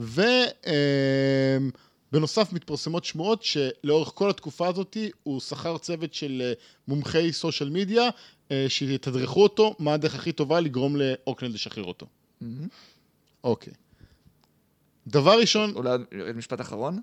ובנוסף מתפרסמות שמועות שלאורך כל התקופה הזאת הוא שכר צוות של מומחי סושיאל מדיה, שיתדרכו אותו מה הדרך הכי טובה לגרום לאוקלנד לשחרר אותו. אוקיי. דבר ראשון... אולי משפט אחרון.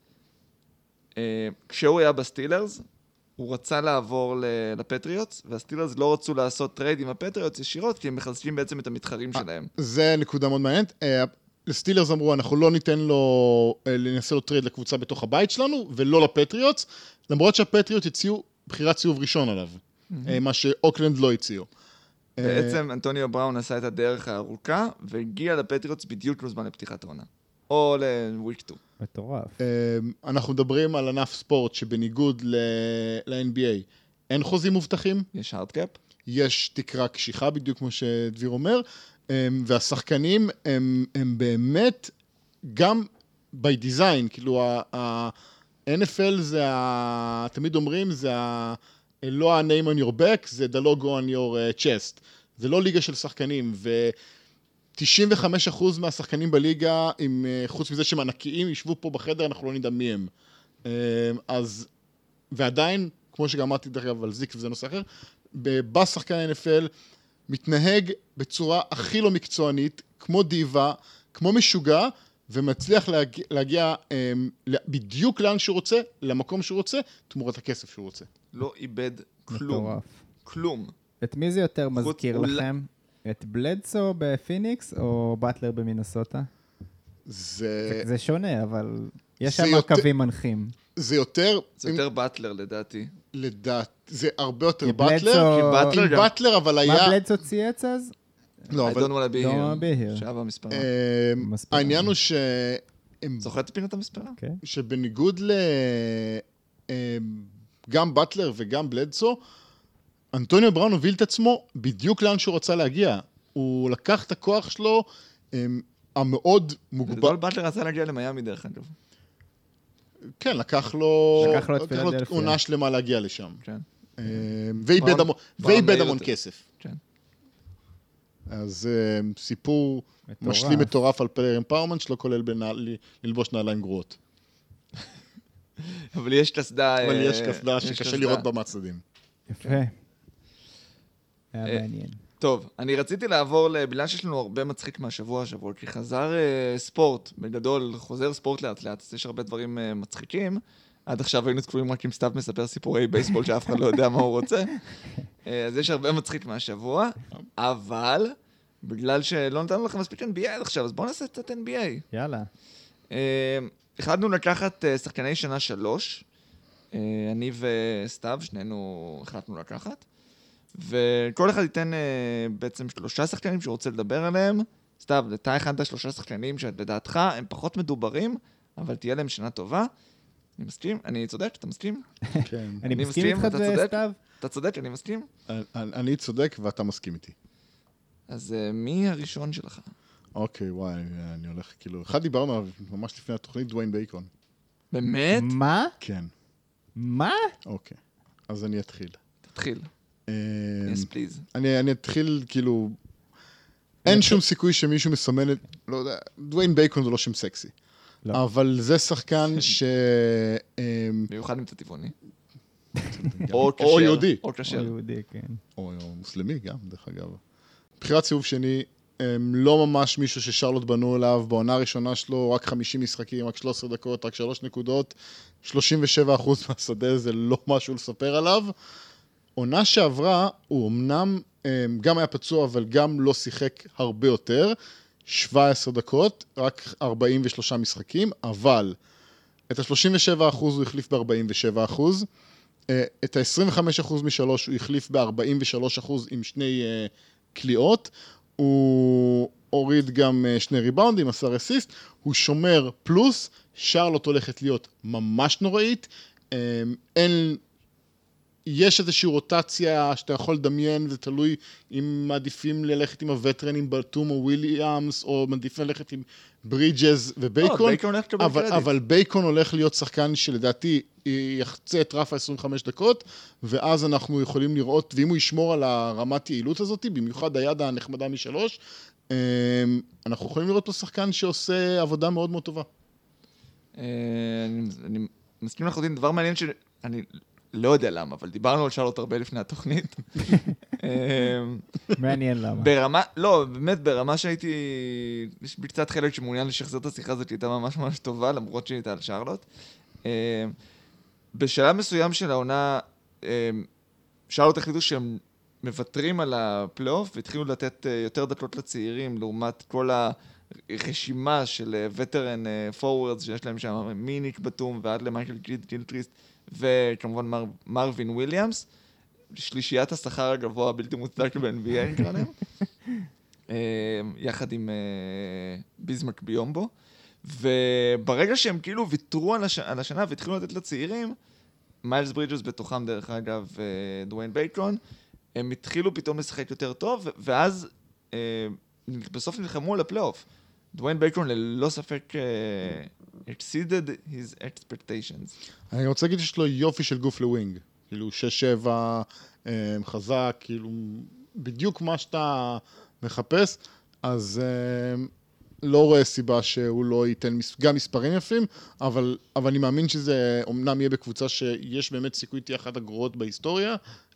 כשהוא היה בסטילרס, הוא רצה לעבור לפטריוטס, והסטילרס לא רצו לעשות טרייד עם הפטריוטס ישירות, כי הם מחזקים בעצם את המתחרים שלהם. זה נקודה מאוד מעניינת. לסטילרס אמרו, אנחנו לא ניתן לו, ננסה לו טרייד לקבוצה בתוך הבית שלנו, ולא לפטריוטס, למרות שהפטריוט הציעו בחירת סיוב ראשון עליו, מה שאוקלנד לא הציעו. בעצם אנטוניו בראון עשה את הדרך הארוכה, והגיע לפטריוטס בדיוק בזמן לפתיחת העונה. או לוויק 2. מטורף. אנחנו מדברים על ענף ספורט שבניגוד ל-NBA אין חוזים מובטחים. יש הארדקאפ. יש תקרה קשיחה בדיוק כמו שדביר אומר, והשחקנים הם באמת גם by design, כאילו ה-NFL זה, תמיד אומרים, זה לא ה-name on your back, זה the logo on your chest. זה לא ליגה של שחקנים, 95% מהשחקנים בליגה, חוץ מזה שהם ענקיים, ישבו פה בחדר, אנחנו לא נדע מי הם. אז, ועדיין, כמו שגם אמרתי דרך אגב על זיק וזה נושא אחר, בשחקן NFL מתנהג בצורה הכי לא מקצוענית, כמו דיבה, כמו משוגע, ומצליח להגיע בדיוק לאן שהוא רוצה, למקום שהוא רוצה, תמורת הכסף שהוא רוצה. לא איבד כלום. מטורף. כלום. את מי זה יותר מזכיר לכם? את בלדסו בפיניקס או באטלר במינסוטה? זה שונה, אבל יש שם קווים מנחים. זה יותר באטלר לדעתי. זה הרבה יותר באטלר, אבל היה... מה בלדסו צייץ אז? לא, אבל... I don't want to be here. שעה במספרה. העניין הוא ש... זוכר את פינת המספרה? שבניגוד גם באטלר וגם בלדסו, אנטוניו בראון הוביל את עצמו בדיוק לאן שהוא רצה להגיע. הוא לקח את הכוח שלו המאוד מוגבל. גדול באטלר רצה להגיע למיאמי דרך אגב. כן, לקח לו את פילדלפיה. עונה שלמה להגיע לשם. כן. ואיבד המון כסף. כן. אז סיפור מטורף. משלים מטורף על פלייר אמפאורמנט שלא כולל ללבוש נעליים גרועות. אבל יש קסדה... אבל יש קסדה שקשה לראות בה מהצדדים. יפה. היה מעניין. טוב, אני רציתי לעבור בגלל שיש לנו הרבה מצחיק מהשבוע, כי חזר ספורט, בגדול חוזר ספורט לאט לאט, אז יש הרבה דברים מצחיקים. עד עכשיו היינו תקועים רק עם סתיו מספר סיפורי בייסבול שאף אחד לא יודע מה הוא רוצה. אז יש הרבה מצחיק מהשבוע, אבל בגלל שלא נתנו לכם מספיק NBA עד עכשיו, אז בואו נעשה קצת NBA. יאללה. החלטנו לקחת שחקני שנה 3, אני וסתיו, שנינו החלטנו לקחת. וכל אחד ייתן בעצם 3 שחקנים שהוא רוצה לדבר עליהם. סתיו, אתה הכנת 3 שחקנים שלדעתך הם פחות מדוברים, אבל תהיה להם שנה טובה. אני מסכים? אני צודק? אתה מסכים? כן. אני מסכים איתך אתה צודק? סתיו? אתה צודק, אני מסכים? אני צודק ואתה מסכים איתי. אז מי הראשון שלך? אוקיי, וואי, אני הולך כאילו... אחד דיברנו ממש לפני התוכנית, דוויין בייקון. באמת? מה? כן. מה? אוקיי. אז אני אתחיל. תתחיל. yes, please. אני אתחיל כאילו... אין שום סיכוי שמישהו מסמן את... לא יודע, דוויין בייקון זה לא שם סקסי. לא. אבל זה שחקן ש... מיוחד עם את הטבעוני. או יהודי. או או כשר. יהודי, כן. או מוסלמי גם, דרך אגב. בחירת סיבוב שני, לא ממש מישהו ששרלוט בנו אליו, בעונה הראשונה שלו רק 50 משחקים, רק 13 דקות, רק 3 נקודות, 37% מהשדה, זה לא משהו לספר עליו. עונה שעברה, הוא אמנם גם היה פצוע, אבל גם לא שיחק הרבה יותר, 17 דקות, רק 43 משחקים, אבל את ה-37% הוא החליף ב-47%, את ה-25% משלוש הוא החליף ב-43% עם 2 קליעות, הוא הוריד גם 2 ריבאונדים, 10 אסיסט, הוא שומר פלוס, שרלוט הולכת להיות ממש נוראית, יש איזושהי רוטציה שאתה יכול לדמיין, זה תלוי אם מעדיפים ללכת עם הווטרנים בלטום או וויליאמס, או מעדיפים ללכת עם ברידג'ז ובייקון, אבל בייקון הולך להיות שחקן שלדעתי יחצה את רף ה-25 דקות, ואז אנחנו יכולים לראות, ואם הוא ישמור על הרמת יעילות הזאת, במיוחד היד הנחמדה מ3, אנחנו יכולים לראות פה שחקן שעושה עבודה מאוד מאוד טובה. אני מסכים לחלוטין, דבר מעניין שאני לא יודע למה, אבל דיברנו על שרלוט הרבה לפני התוכנית. מעניין למה. ברמה, לא, באמת ברמה שהייתי, יש בי קצת חלק שמעוניין לשחזר את השיחה הזאת, הייתה ממש ממש טובה, למרות שהייתה על שרלוט. בשלב מסוים של העונה, שרלוט החליטו שהם מוותרים על הפלייאוף, והתחילו לתת יותר דקות לצעירים, לעומת כל הרשימה של וטרן פורוורדס שיש להם שם, מיניק בטום ועד למייקל גילטריסט, וכמובן מרווין וויליאמס, שלישיית השכר הגבוה הבלתי מוצדק ב-NBA, נקרא להם, יחד עם ביזמק ביומבו, וברגע שהם כאילו ויתרו על השנה והתחילו לתת לצעירים, מיילס ברידג'ס בתוכם דרך אגב, דוויין בייקון, הם התחילו פתאום לשחק יותר טוב, ואז בסוף נלחמו על הפלייאוף. דוויין בייקון ללא ספק exceeded his expectations. אני רוצה להגיד שיש לו יופי של גוף לווינג. כאילו 6-7, חזק, כאילו בדיוק מה שאתה מחפש, אז לא רואה סיבה שהוא לא ייתן גם מספרים יפים, אבל אני מאמין שזה אומנם יהיה בקבוצה שיש באמת סיכוי תהיה אחת הגרועות בהיסטוריה.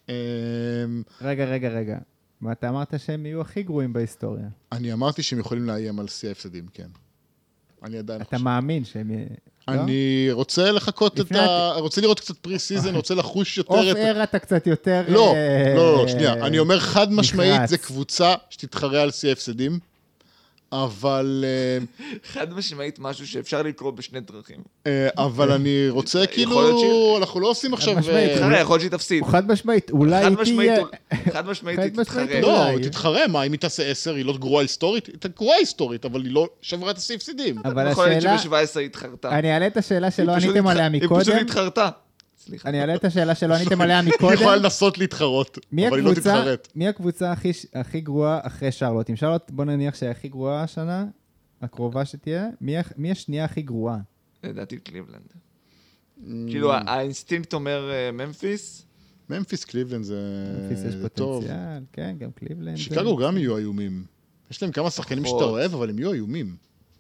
רגע. מה אתה אמרת שהם יהיו הכי גרועים בהיסטוריה? אני אמרתי שהם יכולים לאיים על שיא ההפסדים, כן. אני עדיין אתה מאמין שהם... אני רוצה לחכות רוצה לראות קצת פרי סיזן, רוצה לחוש יותר אוף אר אתה קצת יותר... לא, שנייה. אני אומר חד משמעית, זה קבוצה שתתחרה על שיא ההפסדים, אבל... חד משמעית משהו שאפשר לקרוא בשני דרכים. אבל אני רוצה כאילו... אנחנו לא עושים עכשיו... יכול להיות שהיא תפסיד. חד משמעית, אולי היא תהיה... חד משמעית היא תתחרה. לא, היא תתחרה, מה, אם היא תעשה 10, היא לא גרועה היסטורית? היא גרועה היסטורית, אבל היא לא שברה את השיא הפסדים. אבל יכול להיות השאלה... שב-17 היא התחרתה. אני אעלה את השאלה שלא עניתם עליה מקודם. היא פשוט התחרתה. סליחה. אני אעלה את השאלה שלא עניתם עליה היא יכולה מקודם. לנסות להתחרות, אבל היא לא תתחרט. מי הקבוצה הכי גרועה אחרי שרלוט? אם שרלוט, בוא נניח שהיא הכי גרועה השנה, הקרובה שתהיה, מי השנייה הכי גרועה? לדעתי קליבלנד. כאילו, האינסטינקט אומר ממפיס. ממפיס קליבלנד זה ממפיס יש טוב. פוטנציאל, כן, גם קליבלנד. שיקגו גם יהיו איומים. יש להם כמה שחקנים שאתה אוהב, אבל הם יהיו איומים.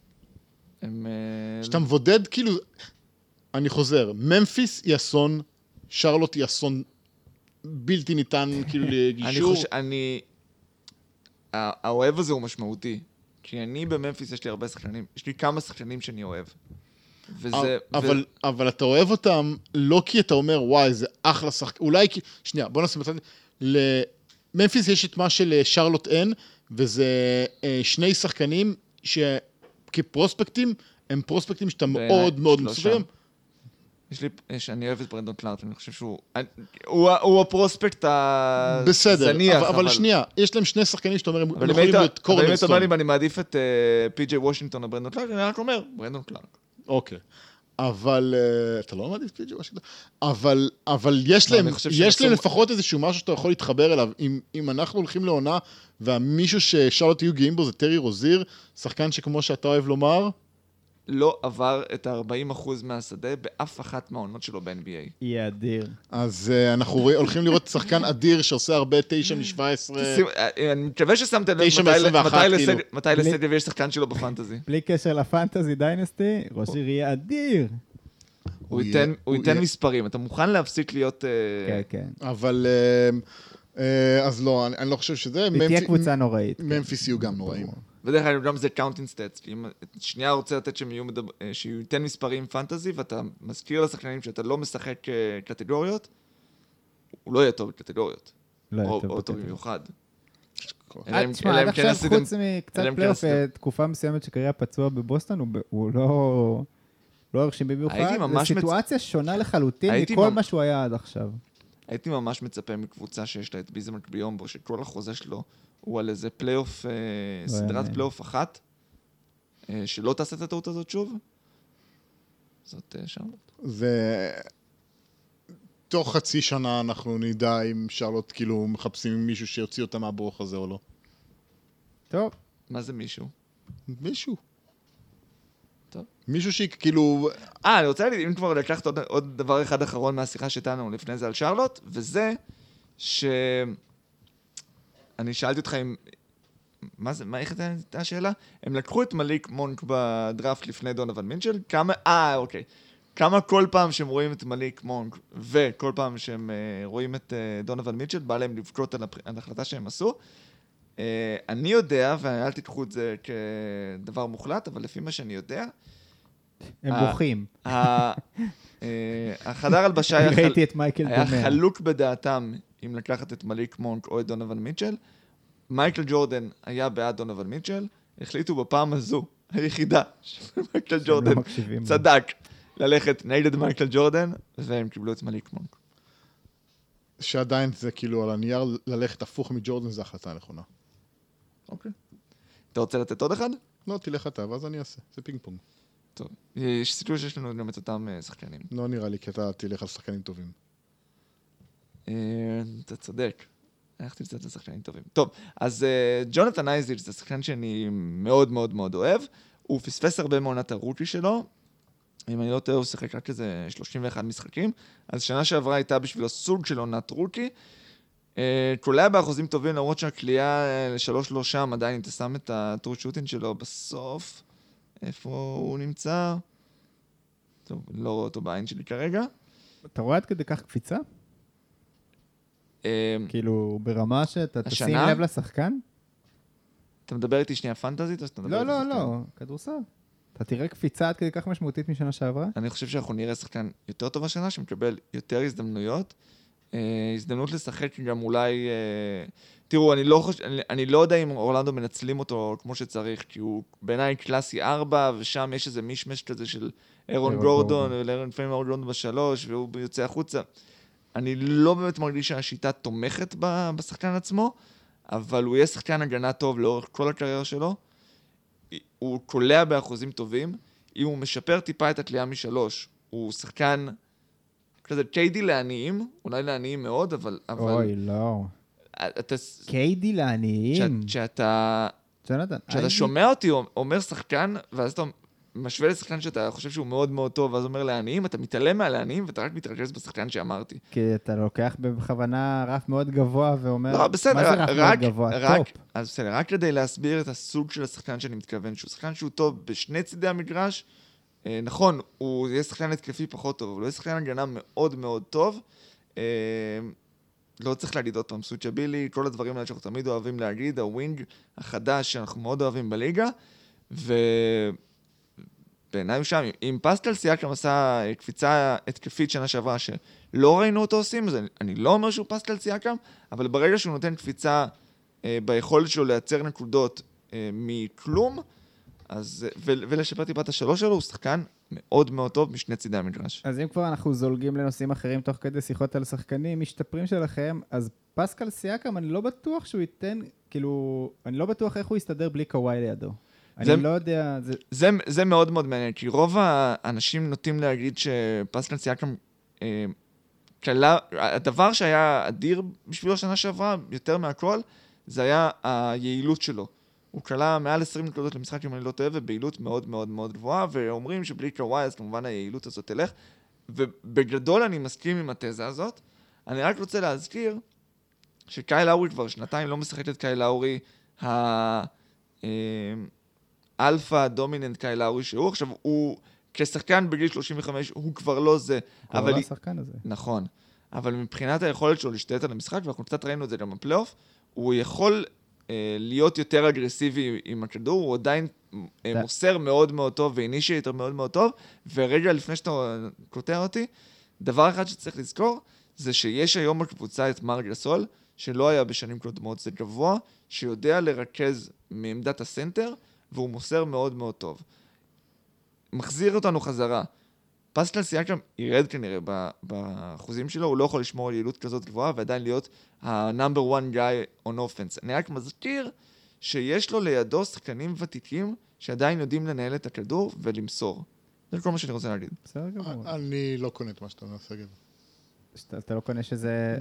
שאתה מבודד, כאילו, אני חוזר, ממפיס היא אסון, שרלוט היא אסון בלתי ניתן, כאילו, לגישור. האוהב הזה הוא משמעותי, כי אני בממפיס יש לי הרבה שחקנים, יש לי כמה שחקנים שאני אוהב. אבל אתה אוהב אותם לא כי אתה אומר, וואי, זה אחלה שחק... אולי כי... שנייה, בוא נעשה בצד. לממפיס יש את מה של שרלוט אין, וזה שני שחקנים שכפרוספקטים, הם פרוספקטים שאתה מאוד מאוד מסוים. אני אוהב את ברנדון קלארק, אני חושב שהוא הפרוספקט הזניח. בסדר, אבל שנייה, יש להם שני שחקנים שאתה אומר, הם יכולים להיות קורנרסטון. אבל אם אתה אומר לי, אני מעדיף את פי.ג'יי וושינגטון או ברנדון קלארק, אני רק אומר, ברנדון קלארק. אוקיי. אבל, אתה לא מעדיף פי.ג'יי וושינגטון? אבל יש להם לפחות איזשהו משהו שאתה יכול להתחבר אליו. אם אנחנו הולכים לעונה, והמישהו ששרלוט יהיו גאים בו זה טרי רוזיר, שחקן שכמו שאתה אוהב לומר, לא עבר את ה-40% מהשדה באף אחת מהעונות שלו ב-NBA. יהיה אדיר. אז אנחנו הולכים לראות שחקן אדיר שעושה הרבה 9 מ-17. אני מקווה ששמת לב מתי לסגב יש שחקן שלו בפנטזי. בלי קשר לפנטזי דיינסטי, ראש עיר יהיה אדיר. הוא ייתן מספרים, אתה מוכן להפסיק להיות... כן, כן. אבל... אז לא, אני לא חושב שזה... תהיה קבוצה נוראית. ממפיס יהיו גם נוראים. בדרך כלל גם זה קאונטינג סטאטס, כי אם שנייה רוצה לתת שהוא ייתן מספרים פנטזי, ואתה מזכיר לשחקנים שאתה לא משחק קטגוריות, הוא לא יהיה טוב בקטגוריות. או טוב במיוחד. תשמע, עד עכשיו חוץ מקצת פלייאוף, תקופה מסוימת שקריה פצוע בבוסטון, הוא לא הרשים במיוחד. זו סיטואציה שונה לחלוטין מכל מה שהוא היה עד עכשיו. הייתי ממש מצפה מקבוצה שיש לה את ביזמרק ביומבו, שכל החוזה שלו הוא על איזה פלייאוף, סדרת פלייאוף אחת, שלא תעשה את הטעות הזאת שוב. זאת שרלוט. תוך חצי שנה אנחנו נדע אם שרלוט כאילו מחפשים מישהו שיוציא אותה מהברוך הזה או לא. טוב. מה זה מישהו? מישהו. טוב. מישהו שכאילו... אני רוצה להגיד, אם כבר לקחת עוד דבר אחד אחרון מהשיחה שתנו לפני זה על שרלוט, וזה אני שאלתי אותך אם... איך הייתה השאלה? הם לקחו את מליק מונק בדראפט לפני דונוון מינצ'ל, כמה כל פעם שהם רואים את מליק מונק, וכל פעם שהם רואים את דונוון מיטשל, בא להם לבכות על ההחלטה שהם עשו. אני יודע, ואל תיקחו את זה כדבר מוחלט, אבל לפי מה שאני יודע... הם בוכים. החדר הלבשה היה חלוק חלוק בדעתם אם לקחת את מליק מונק או את דונוון מיטשל. מייקל ג'ורדן היה בעד דונוון מיטשל, החליטו בפעם הזו, היחידה, שמייקל ג'ורדן צדק. ללכת נגד מייקל ג'ורדן, והם קיבלו את מליק מונק. שעדיין זה כאילו על הנייר ללכת הפוך מג'ורדן, זה החלטה נכונה. אוקיי. אתה רוצה לתת עוד אחד? לא, תלך אתה, ואז אני אעשה. זה פינג פונג. טוב. יש סיכוי שיש לנו גם את אותם שחקנים. לא נראה לי, כי אתה תלך על שחקנים טובים. אתה צודק. הלכתי לצאת לשחקנים טובים. טוב, אז ג'ונתן אייזיץ' זה שחקן שאני מאוד מאוד מאוד אוהב. הוא פספס הרבה מעונת הרוקי שלו. אם אני לא טועה, הוא שיחק רק איזה 31 משחקים. אז שנה שעברה הייתה בשבילו סוג של עונת רוקי. קולע באחוזים טובים, למרות שהקליעה ל3 לא שם, עדיין אם תשם את הטרו שוטינג שלו בסוף. איפה הוא נמצא? טוב, לא רואה אותו בעין שלי כרגע. אתה רואה עד כדי כך קפיצה? כאילו, ברמה שאתה תשים לב לשחקן? אתה מדבר איתי שנייה פנטזית? לא, כדורסל. אתה תראה קפיצה עד כדי כך משמעותית משנה שעברה? אני חושב שאנחנו נראה שחקן יותר טוב השנה, שמקבל יותר הזדמנויות. הזדמנות לשחק גם אולי... תראו, אני לא יודע אם אורלנדו מנצלים אותו כמו שצריך, כי הוא בעיניי קלאסי 4, ושם יש איזה מישמש כזה של אירון גורדון, ולפעמים אירון גורדון ב3, והוא יוצא החוצה. אני לא באמת מרגיש שהשיטה תומכת בשחקן עצמו, אבל הוא יהיה שחקן הגנה טוב לאורך כל הקריירה שלו. הוא קולע באחוזים טובים. אם הוא משפר טיפה את הקליעה מ3, הוא שחקן כזה קיידי לעניים, אולי לעניים מאוד, אבל... אוי, לא. אתה... קיידי לעניים. כשאתה שומע אותי אומר שחקן, ואז אתה משווה לשחקן שאתה חושב שהוא מאוד מאוד טוב, ואז אומר לעניים, אתה מתעלם מהלעניים, ואתה רק מתרכז בשחקן שאמרתי. כי אתה לוקח בכוונה רף מאוד גבוה, ואומר, לא, בסדר, מה זה רף מאוד גבוה? טופ. אז בסדר, רק כדי להסביר את הסוג של השחקן שאני מתכוון, שהוא שחקן שהוא טוב בשני צידי המגרש, נכון, הוא יהיה שחקן התקפי פחות טוב, אבל הוא יהיה שחקן הגנה מאוד מאוד טוב. לא צריך להגיד עוד פעם, סוצ'בילי, כל הדברים האלה שאנחנו תמיד אוהבים להגיד, הווינג החדש שאנחנו מאוד אוהבים בליגה, ובעיניי הוא שם, אם פסקל סיאקם עשה קפיצה התקפית שנה שעברה שלא ראינו אותו עושים, אז אני לא אומר שהוא פסקל סיאקם, אבל ברגע שהוא נותן קפיצה ביכולת שלו לייצר נקודות מכלום, אז, ולשפר טיפת השלוש שלו, הוא שחקן מאוד מאוד טוב משני צידי המגרש. אז אם כבר אנחנו זולגים לנושאים אחרים תוך כדי שיחות על שחקנים משתפרים שלכם, אז פסקל סיאקם, אני לא בטוח שהוא ייתן, כאילו, אני לא בטוח איך הוא יסתדר בלי קוואי לידו. אני לא יודע... זה מאוד מאוד מעניין, כי רוב האנשים נוטים להגיד שפסקל סיאקם, הדבר שהיה אדיר בשבילו שנה שעברה, יותר מהכל, זה היה היעילות שלו. הוא קלה מעל 20 נקודות למשחק, אם אני לא טועה, ובעילות מאוד מאוד מאוד גבוהה, ואומרים שבלי קוואי, אז כמובן היעילות הזאת תלך, ובגדול אני מסכים עם התזה הזאת. אני רק רוצה להזכיר שקייל לאורי כבר שנתיים לא משחק את קייל לאורי, האלפא דומיננט קייל לאורי שהוא, עכשיו הוא כשחקן בגיל 35, הוא כבר לא זה. הוא לא השחקן הזה. נכון, אבל מבחינת היכולת שלו להשתלט על המשחק, ואנחנו קצת ראינו את זה גם בפלייאוף, הוא יכול להיות יותר אגרסיבי עם הכדור, הוא עדיין מוסר מאוד מאוד טוב, ואינישייטר מאוד מאוד טוב, ורגע לפני שאתה קוטע אותי, דבר אחד שצריך לזכור, זה שיש היום בקבוצה את מרק גסול, שלא היה בשנים קודמות, זה גבוה, שיודע לרכז מעמדת הסנטר, והוא מוסר מאוד מאוד טוב. מחזיר אותנו חזרה. פסקל סיאקם ירד כנראה באחוזים שלו, הוא לא יכול לשמור על יעילות כזאת גבוהה, ועדיין להיות ה-number one guy on offense. אני רק מזכיר שיש לו לידו שחקנים ותיקים, שעדיין יודעים לנהל את הכדור ולמסור. זה כל מה שאני רוצה להגיד. בסדר גמור. אני לא קונה את מה שאתה מנסה להגיד. אתה לא קונה שזה...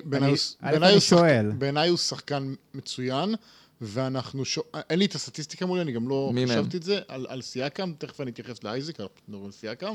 בעיניי הוא שחקן מצוין, ואנחנו... אין לי את הסטטיסטיקה מולי, אני גם לא חשבתי את זה, על סיאקם, תכף אני אתייחס לאייזיק, אנחנו נדבר על סיאקם.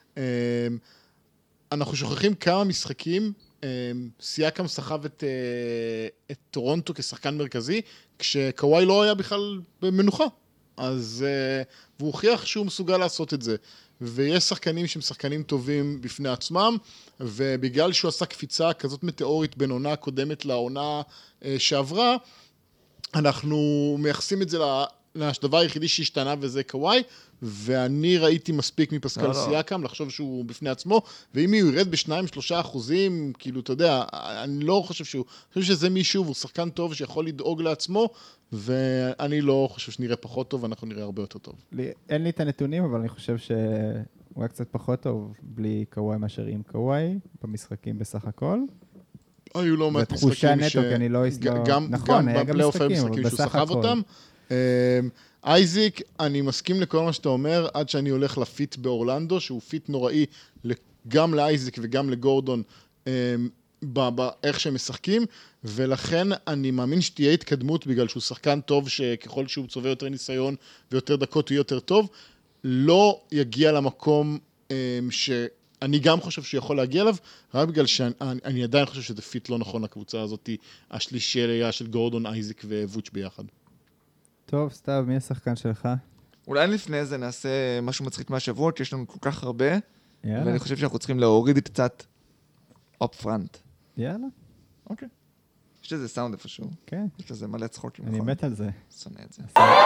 אנחנו שוכחים כמה משחקים, סיאקם סחב את טורונטו כשחקן מרכזי, כשקוואי לא היה בכלל במנוחה. אז והוא הוכיח שהוא מסוגל לעשות את זה. ויש שחקנים שהם שחקנים טובים בפני עצמם, ובגלל שהוא עשה קפיצה כזאת מטאורית בין עונה הקודמת לעונה שעברה, אנחנו מייחסים את זה לדבר היחידי שהשתנה, וזה קוואי, ואני ראיתי מספיק מפסקל סיאקם לחשוב שהוא בפני עצמו, ואם הוא ירד ב2-3%, כאילו, אתה יודע, אני לא חושב שהוא, אני חושב שזה מישהו, והוא שחקן טוב שיכול לדאוג לעצמו, ואני לא חושב שנראה פחות טוב, ואנחנו נראה הרבה יותר טוב. אין לי את הנתונים, אבל אני חושב שהוא היה קצת פחות טוב בלי קוואי מאשר עם קוואי, במשחקים בסך הכל. היו לא מעט משחקים נטו, כי אני לא... נכון, היה גם משחקים, אבל בסך הכל. אייזיק, אני מסכים לכל מה שאתה אומר, עד שאני הולך לפיט באורלנדו, שהוא פיט נוראי גם לאייזיק וגם לגורדון, באיך שהם משחקים, ולכן אני מאמין שתהיה התקדמות, בגלל שהוא שחקן טוב, שככל שהוא צובר יותר ניסיון ויותר דקות הוא יותר טוב, לא יגיע למקום שאני גם חושב שהוא יכול להגיע אליו, רק בגלל שאני עדיין חושב שזה פיט לא נכון לקבוצה הזאת, השלישייה של גורדון, אייזיק ווץ' ביחד. טוב, סתיו, מי השחקן שלך? אולי לפני זה נעשה משהו מצחיק מהשבוע, כי יש לנו כל כך הרבה, יאללה. ואני חושב שאנחנו צריכים להוריד קצת up front. יאללה. אוקיי. יש לזה סאונד איפשהו. כן. יש לזה מלא צחוקים. אני מת על זה. שונא את זה.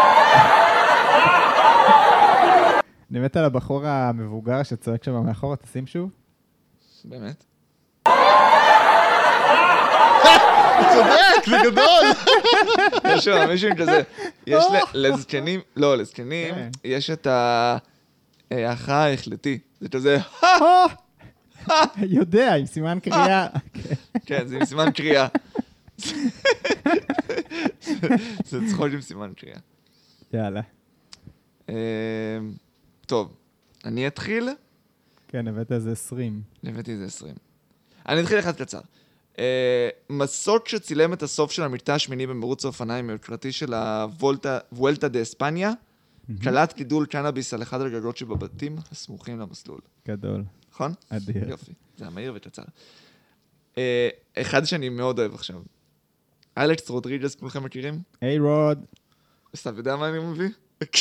אני מת על הבחור המבוגר שצועק שם מאחורה, תשים שוב. באמת? צודק, זה גדול. יש שם מישהו כזה, יש לזקנים, לא, לזקנים, יש את האחר ההחלטי, זה כזה, יודע, עם סימן קריאה. כן, זה עם סימן קריאה. זה צחוק עם סימן קריאה. יאללה. טוב, אני אתחיל. כן, הבאת איזה 20. הבאתי איזה 20. אני אתחיל אחד קצר. מסוק שצילם את הסוף של המקטע השמיני במרוץ האופניים היוקרתי של הוולטה דה אספניה, קלט גידול קנאביס על אחד הגגות שבבתים הסמוכים למסלול. גדול. נכון? אדיר. יופי, זה היה מהיר וקצר. אחד שאני מאוד אוהב עכשיו. אלכס רודריגז, כולכם מכירים? היי רוד. סתיו, יודע מה אני מביא?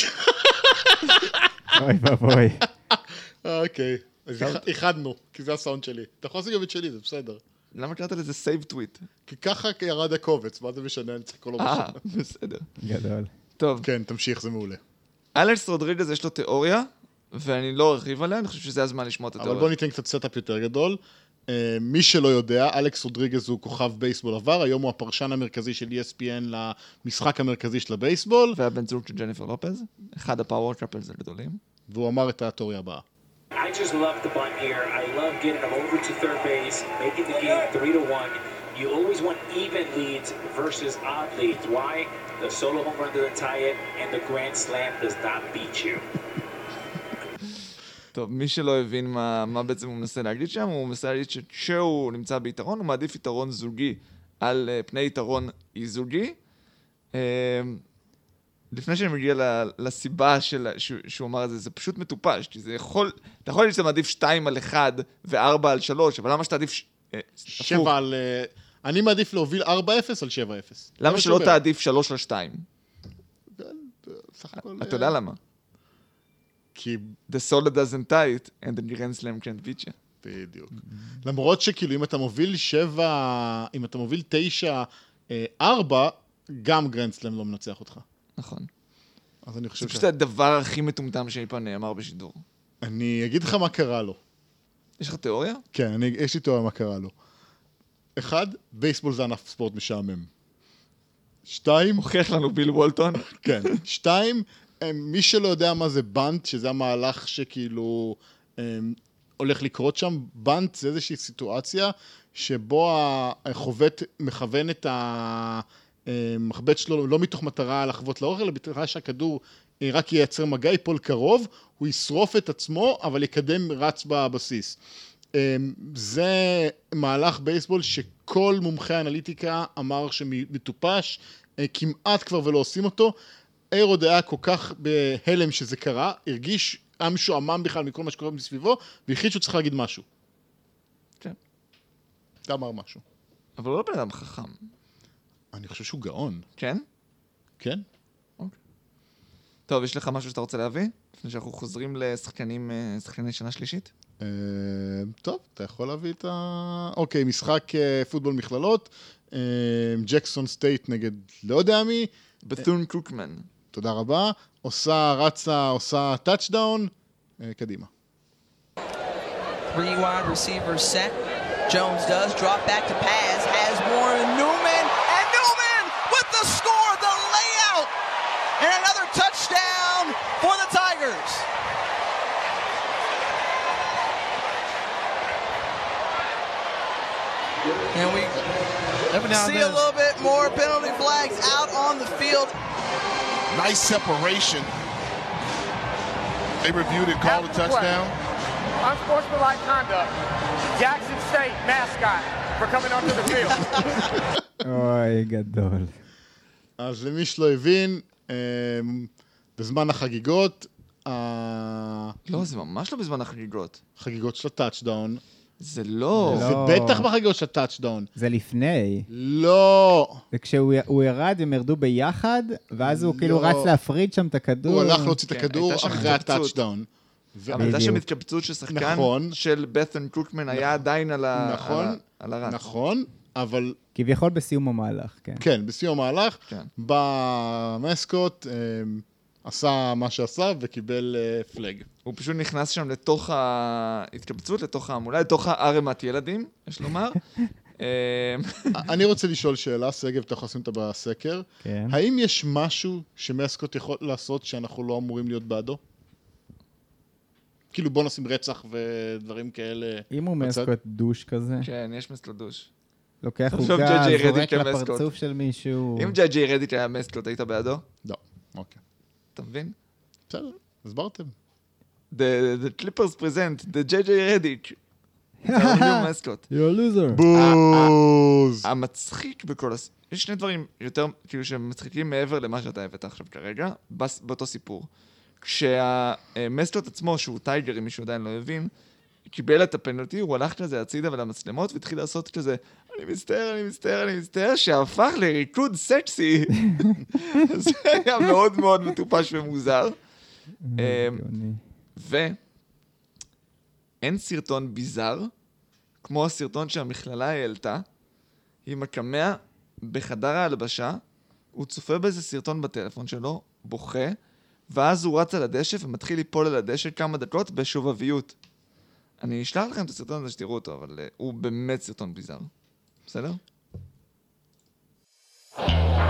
אוי ואבוי. אוקיי, אז איחדנו, כי זה הסאונד שלי. אתה יכול לעשות גם את שלי, זה בסדר. למה קראת לזה סייב טוויט? כי ככה ירד הקובץ, מה זה משנה? אני צריך כל עוד בסדר. גדול. טוב, כן, תמשיך, זה מעולה. אלכס רודריגז יש לו תיאוריה, ואני לא ארחיב עליה, אני חושב שזה הזמן לשמוע את אבל התיאוריה. בוא ניתן קצת סטאפ יותר גדול. מי שלא יודע, אלכס רודריגז הוא כוכב בייסבול עבר, היום הוא הפרשן המרכזי של ESPN למשחק המרכזי של הבייסבול, והבן זוג של ג'ניפר לופז, אחד הפאוור קאפלס הגדולים. והוא אמר את התיאוריה הבאה. I just love the bunt here. I love getting them over to third base, making the game 3-1. You always want even leads versus odd leads. Why? The solo home run doesn't tie it, and the grand slam does not beat you. טוב, מי שלא הבין מה בעצם הוא מנסה להגיד שם, הוא מנסה להגיד שכשהוא נמצא ביתרון, הוא מעדיף יתרון זוגי על פני יתרון אי-זוגי. לפני שאני מגיע לסיבה שהוא אמר את זה, זה פשוט מטופש, כי זה יכול, אתה יכול להגיד שאתה מעדיף 2 על 1 ו4 על 3, אבל למה שאתה עדיף 7 על... אני מעדיף להוביל 4-0 על 7-0. למה שלא תעדיף 3 על 2? סך הכל... אתה יודע למה? כי... The solo doesn't tie it, and the grand slam can't beat you. בדיוק. למרות שכאילו אם אתה מוביל 7, אם אתה מוביל 9-4, גם גרנד סלאם לא מנצח אותך. נכון. אז אני חושב זה פשוט הדבר הכי מטומטם שאי פעם נאמר בשידור. אני אגיד לך מה קרה לו. יש לך תיאוריה? כן, יש לי תיאוריה מה קרה לו. 1, בייסבול זה ענף ספורט משעמם. 2, הוכיח לנו ביל וולטון. כן. 2, מי שלא יודע מה זה בנט, שזה המהלך שכאילו הולך לקרות שם, בנט זה איזושהי סיטואציה שבו החובט מכוון את המחבט שלו לא מתוך מטרה לחוות לאורך, אלא בתראה שהכדור רק ייצר מגע, ייפול קרוב, הוא ישרוף את עצמו, אבל יקדם רץ בבסיס. זה מהלך בייסבול שכל מומחי האנליטיקה אמר שמטופש, כמעט כבר ולא עושים אותו. אירוד היה כל כך בהלם שזה קרה, הרגיש עם משועמם בכלל מכל מה שקורה מסביבו, והחליט שהוא צריך להגיד משהו. כן. אתה אמר משהו. אבל הוא לא בן אדם חכם. אני חושב שהוא גאון. כן? כן? אוקיי. טוב, יש לך משהו שאתה רוצה להביא? לפני שאנחנו חוזרים לשחקני שנה שלישית? טוב, אתה יכול להביא את אוקיי, משחק פוטבול מכללות, ג'קסון סטייט נגד לא יודע מי. בת'ון קוקמן. תודה רבה. עושה טאצ'דאון. קדימה. 3 wide receivers set. Jones does drop back to pass. Has Warren Newman. And Newman with the score, the layout. And another touchdown for the Tigers. And we see a little bit more penalty flags out on the field. Nice separation. They reviewed it, called a touchdown. Unsportsmanlike conduct. Jackson State mascot for coming onto the field. אוי, גדול. אז למי שלא הבין, בזמן החגיגות, לא, זה ממש לא בזמן החגיגות. חגיגות של הטאצ'דאון. זה לא. זה בטח בחגיגות של הטאצ'דאון. זה לפני. לא. וכשהוא ירד, הם ירדו ביחד, ואז הוא כאילו רץ להפריד שם את הכדור. הוא הלך להוציא את הכדור אחרי הטאצ'דאון. אבל הייתה שם התקבצות של שחקן של בת'ון קוקמן היה עדיין על הרץ. נכון, אבל... כביכול בסיום המהלך, כן. כן, בסיום המהלך. במסקוט עשה מה שעשה וקיבל פלג. הוא פשוט נכנס שם לתוך ההתקבצות, לתוך העמולה, לתוך הערמת ילדים, יש לומר. אני רוצה לשאול שאלה, סגב, אתה יכול לשים אותה בסקר. כן. האם יש משהו שמסקוט יכול לעשות שאנחנו לא אמורים להיות בעדו? כאילו בוא נשים רצח ודברים כאלה. אם הוא מסקוט דוש כזה. כן, יש מסקוט דוש. לוקח עוגה, זורק לפרצוף של מישהו. אם ג'יי רדיט היה מסקוט, היית בעדו? לא, אוקיי. אתה מבין? בסדר, הסברתם. the Clippers present, the JJ Redick. זה הניו מסקוט. You're a loser. בוז. המצחיק בכל יש שני דברים יותר, כאילו שמצחיקים מעבר למה שאתה הבאת עכשיו כרגע, באותו סיפור. כשהמסקוט עצמו, שהוא טייגר, אם מישהו עדיין לא הבין, קיבל את הפנלטי, הוא הלך כזה הצידה ולמצלמות, והתחיל לעשות כזה, אני מצטער, שהפך לריקוד סקסי. זה היה מאוד מאוד מטופש ומוזר. ואין סרטון ביזר, כמו הסרטון שהמכללה העלתה, עם הקמע בחדר ההלבשה, הוא צופה באיזה סרטון בטלפון שלו, בוכה, ואז הוא רץ על הדשא ומתחיל ליפול על הדשא כמה דקות בשובביות. אני אשלח לכם את הסרטון הזה שתראו אותו, אבל הוא באמת סרטון ביזר. בסדר?